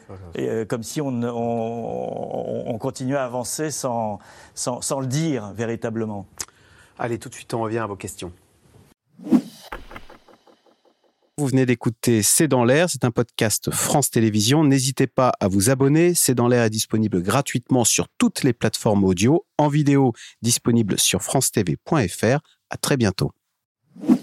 [SPEAKER 2] on continuait à avancer sans le dire véritablement.
[SPEAKER 1] Allez, tout de suite, on revient à vos questions. Vous venez d'écouter C'est dans l'air, c'est un podcast France Télévisions. N'hésitez pas à vous abonner. C'est dans l'air est disponible gratuitement sur toutes les plateformes audio, en vidéo disponible sur francetv.fr. À très bientôt.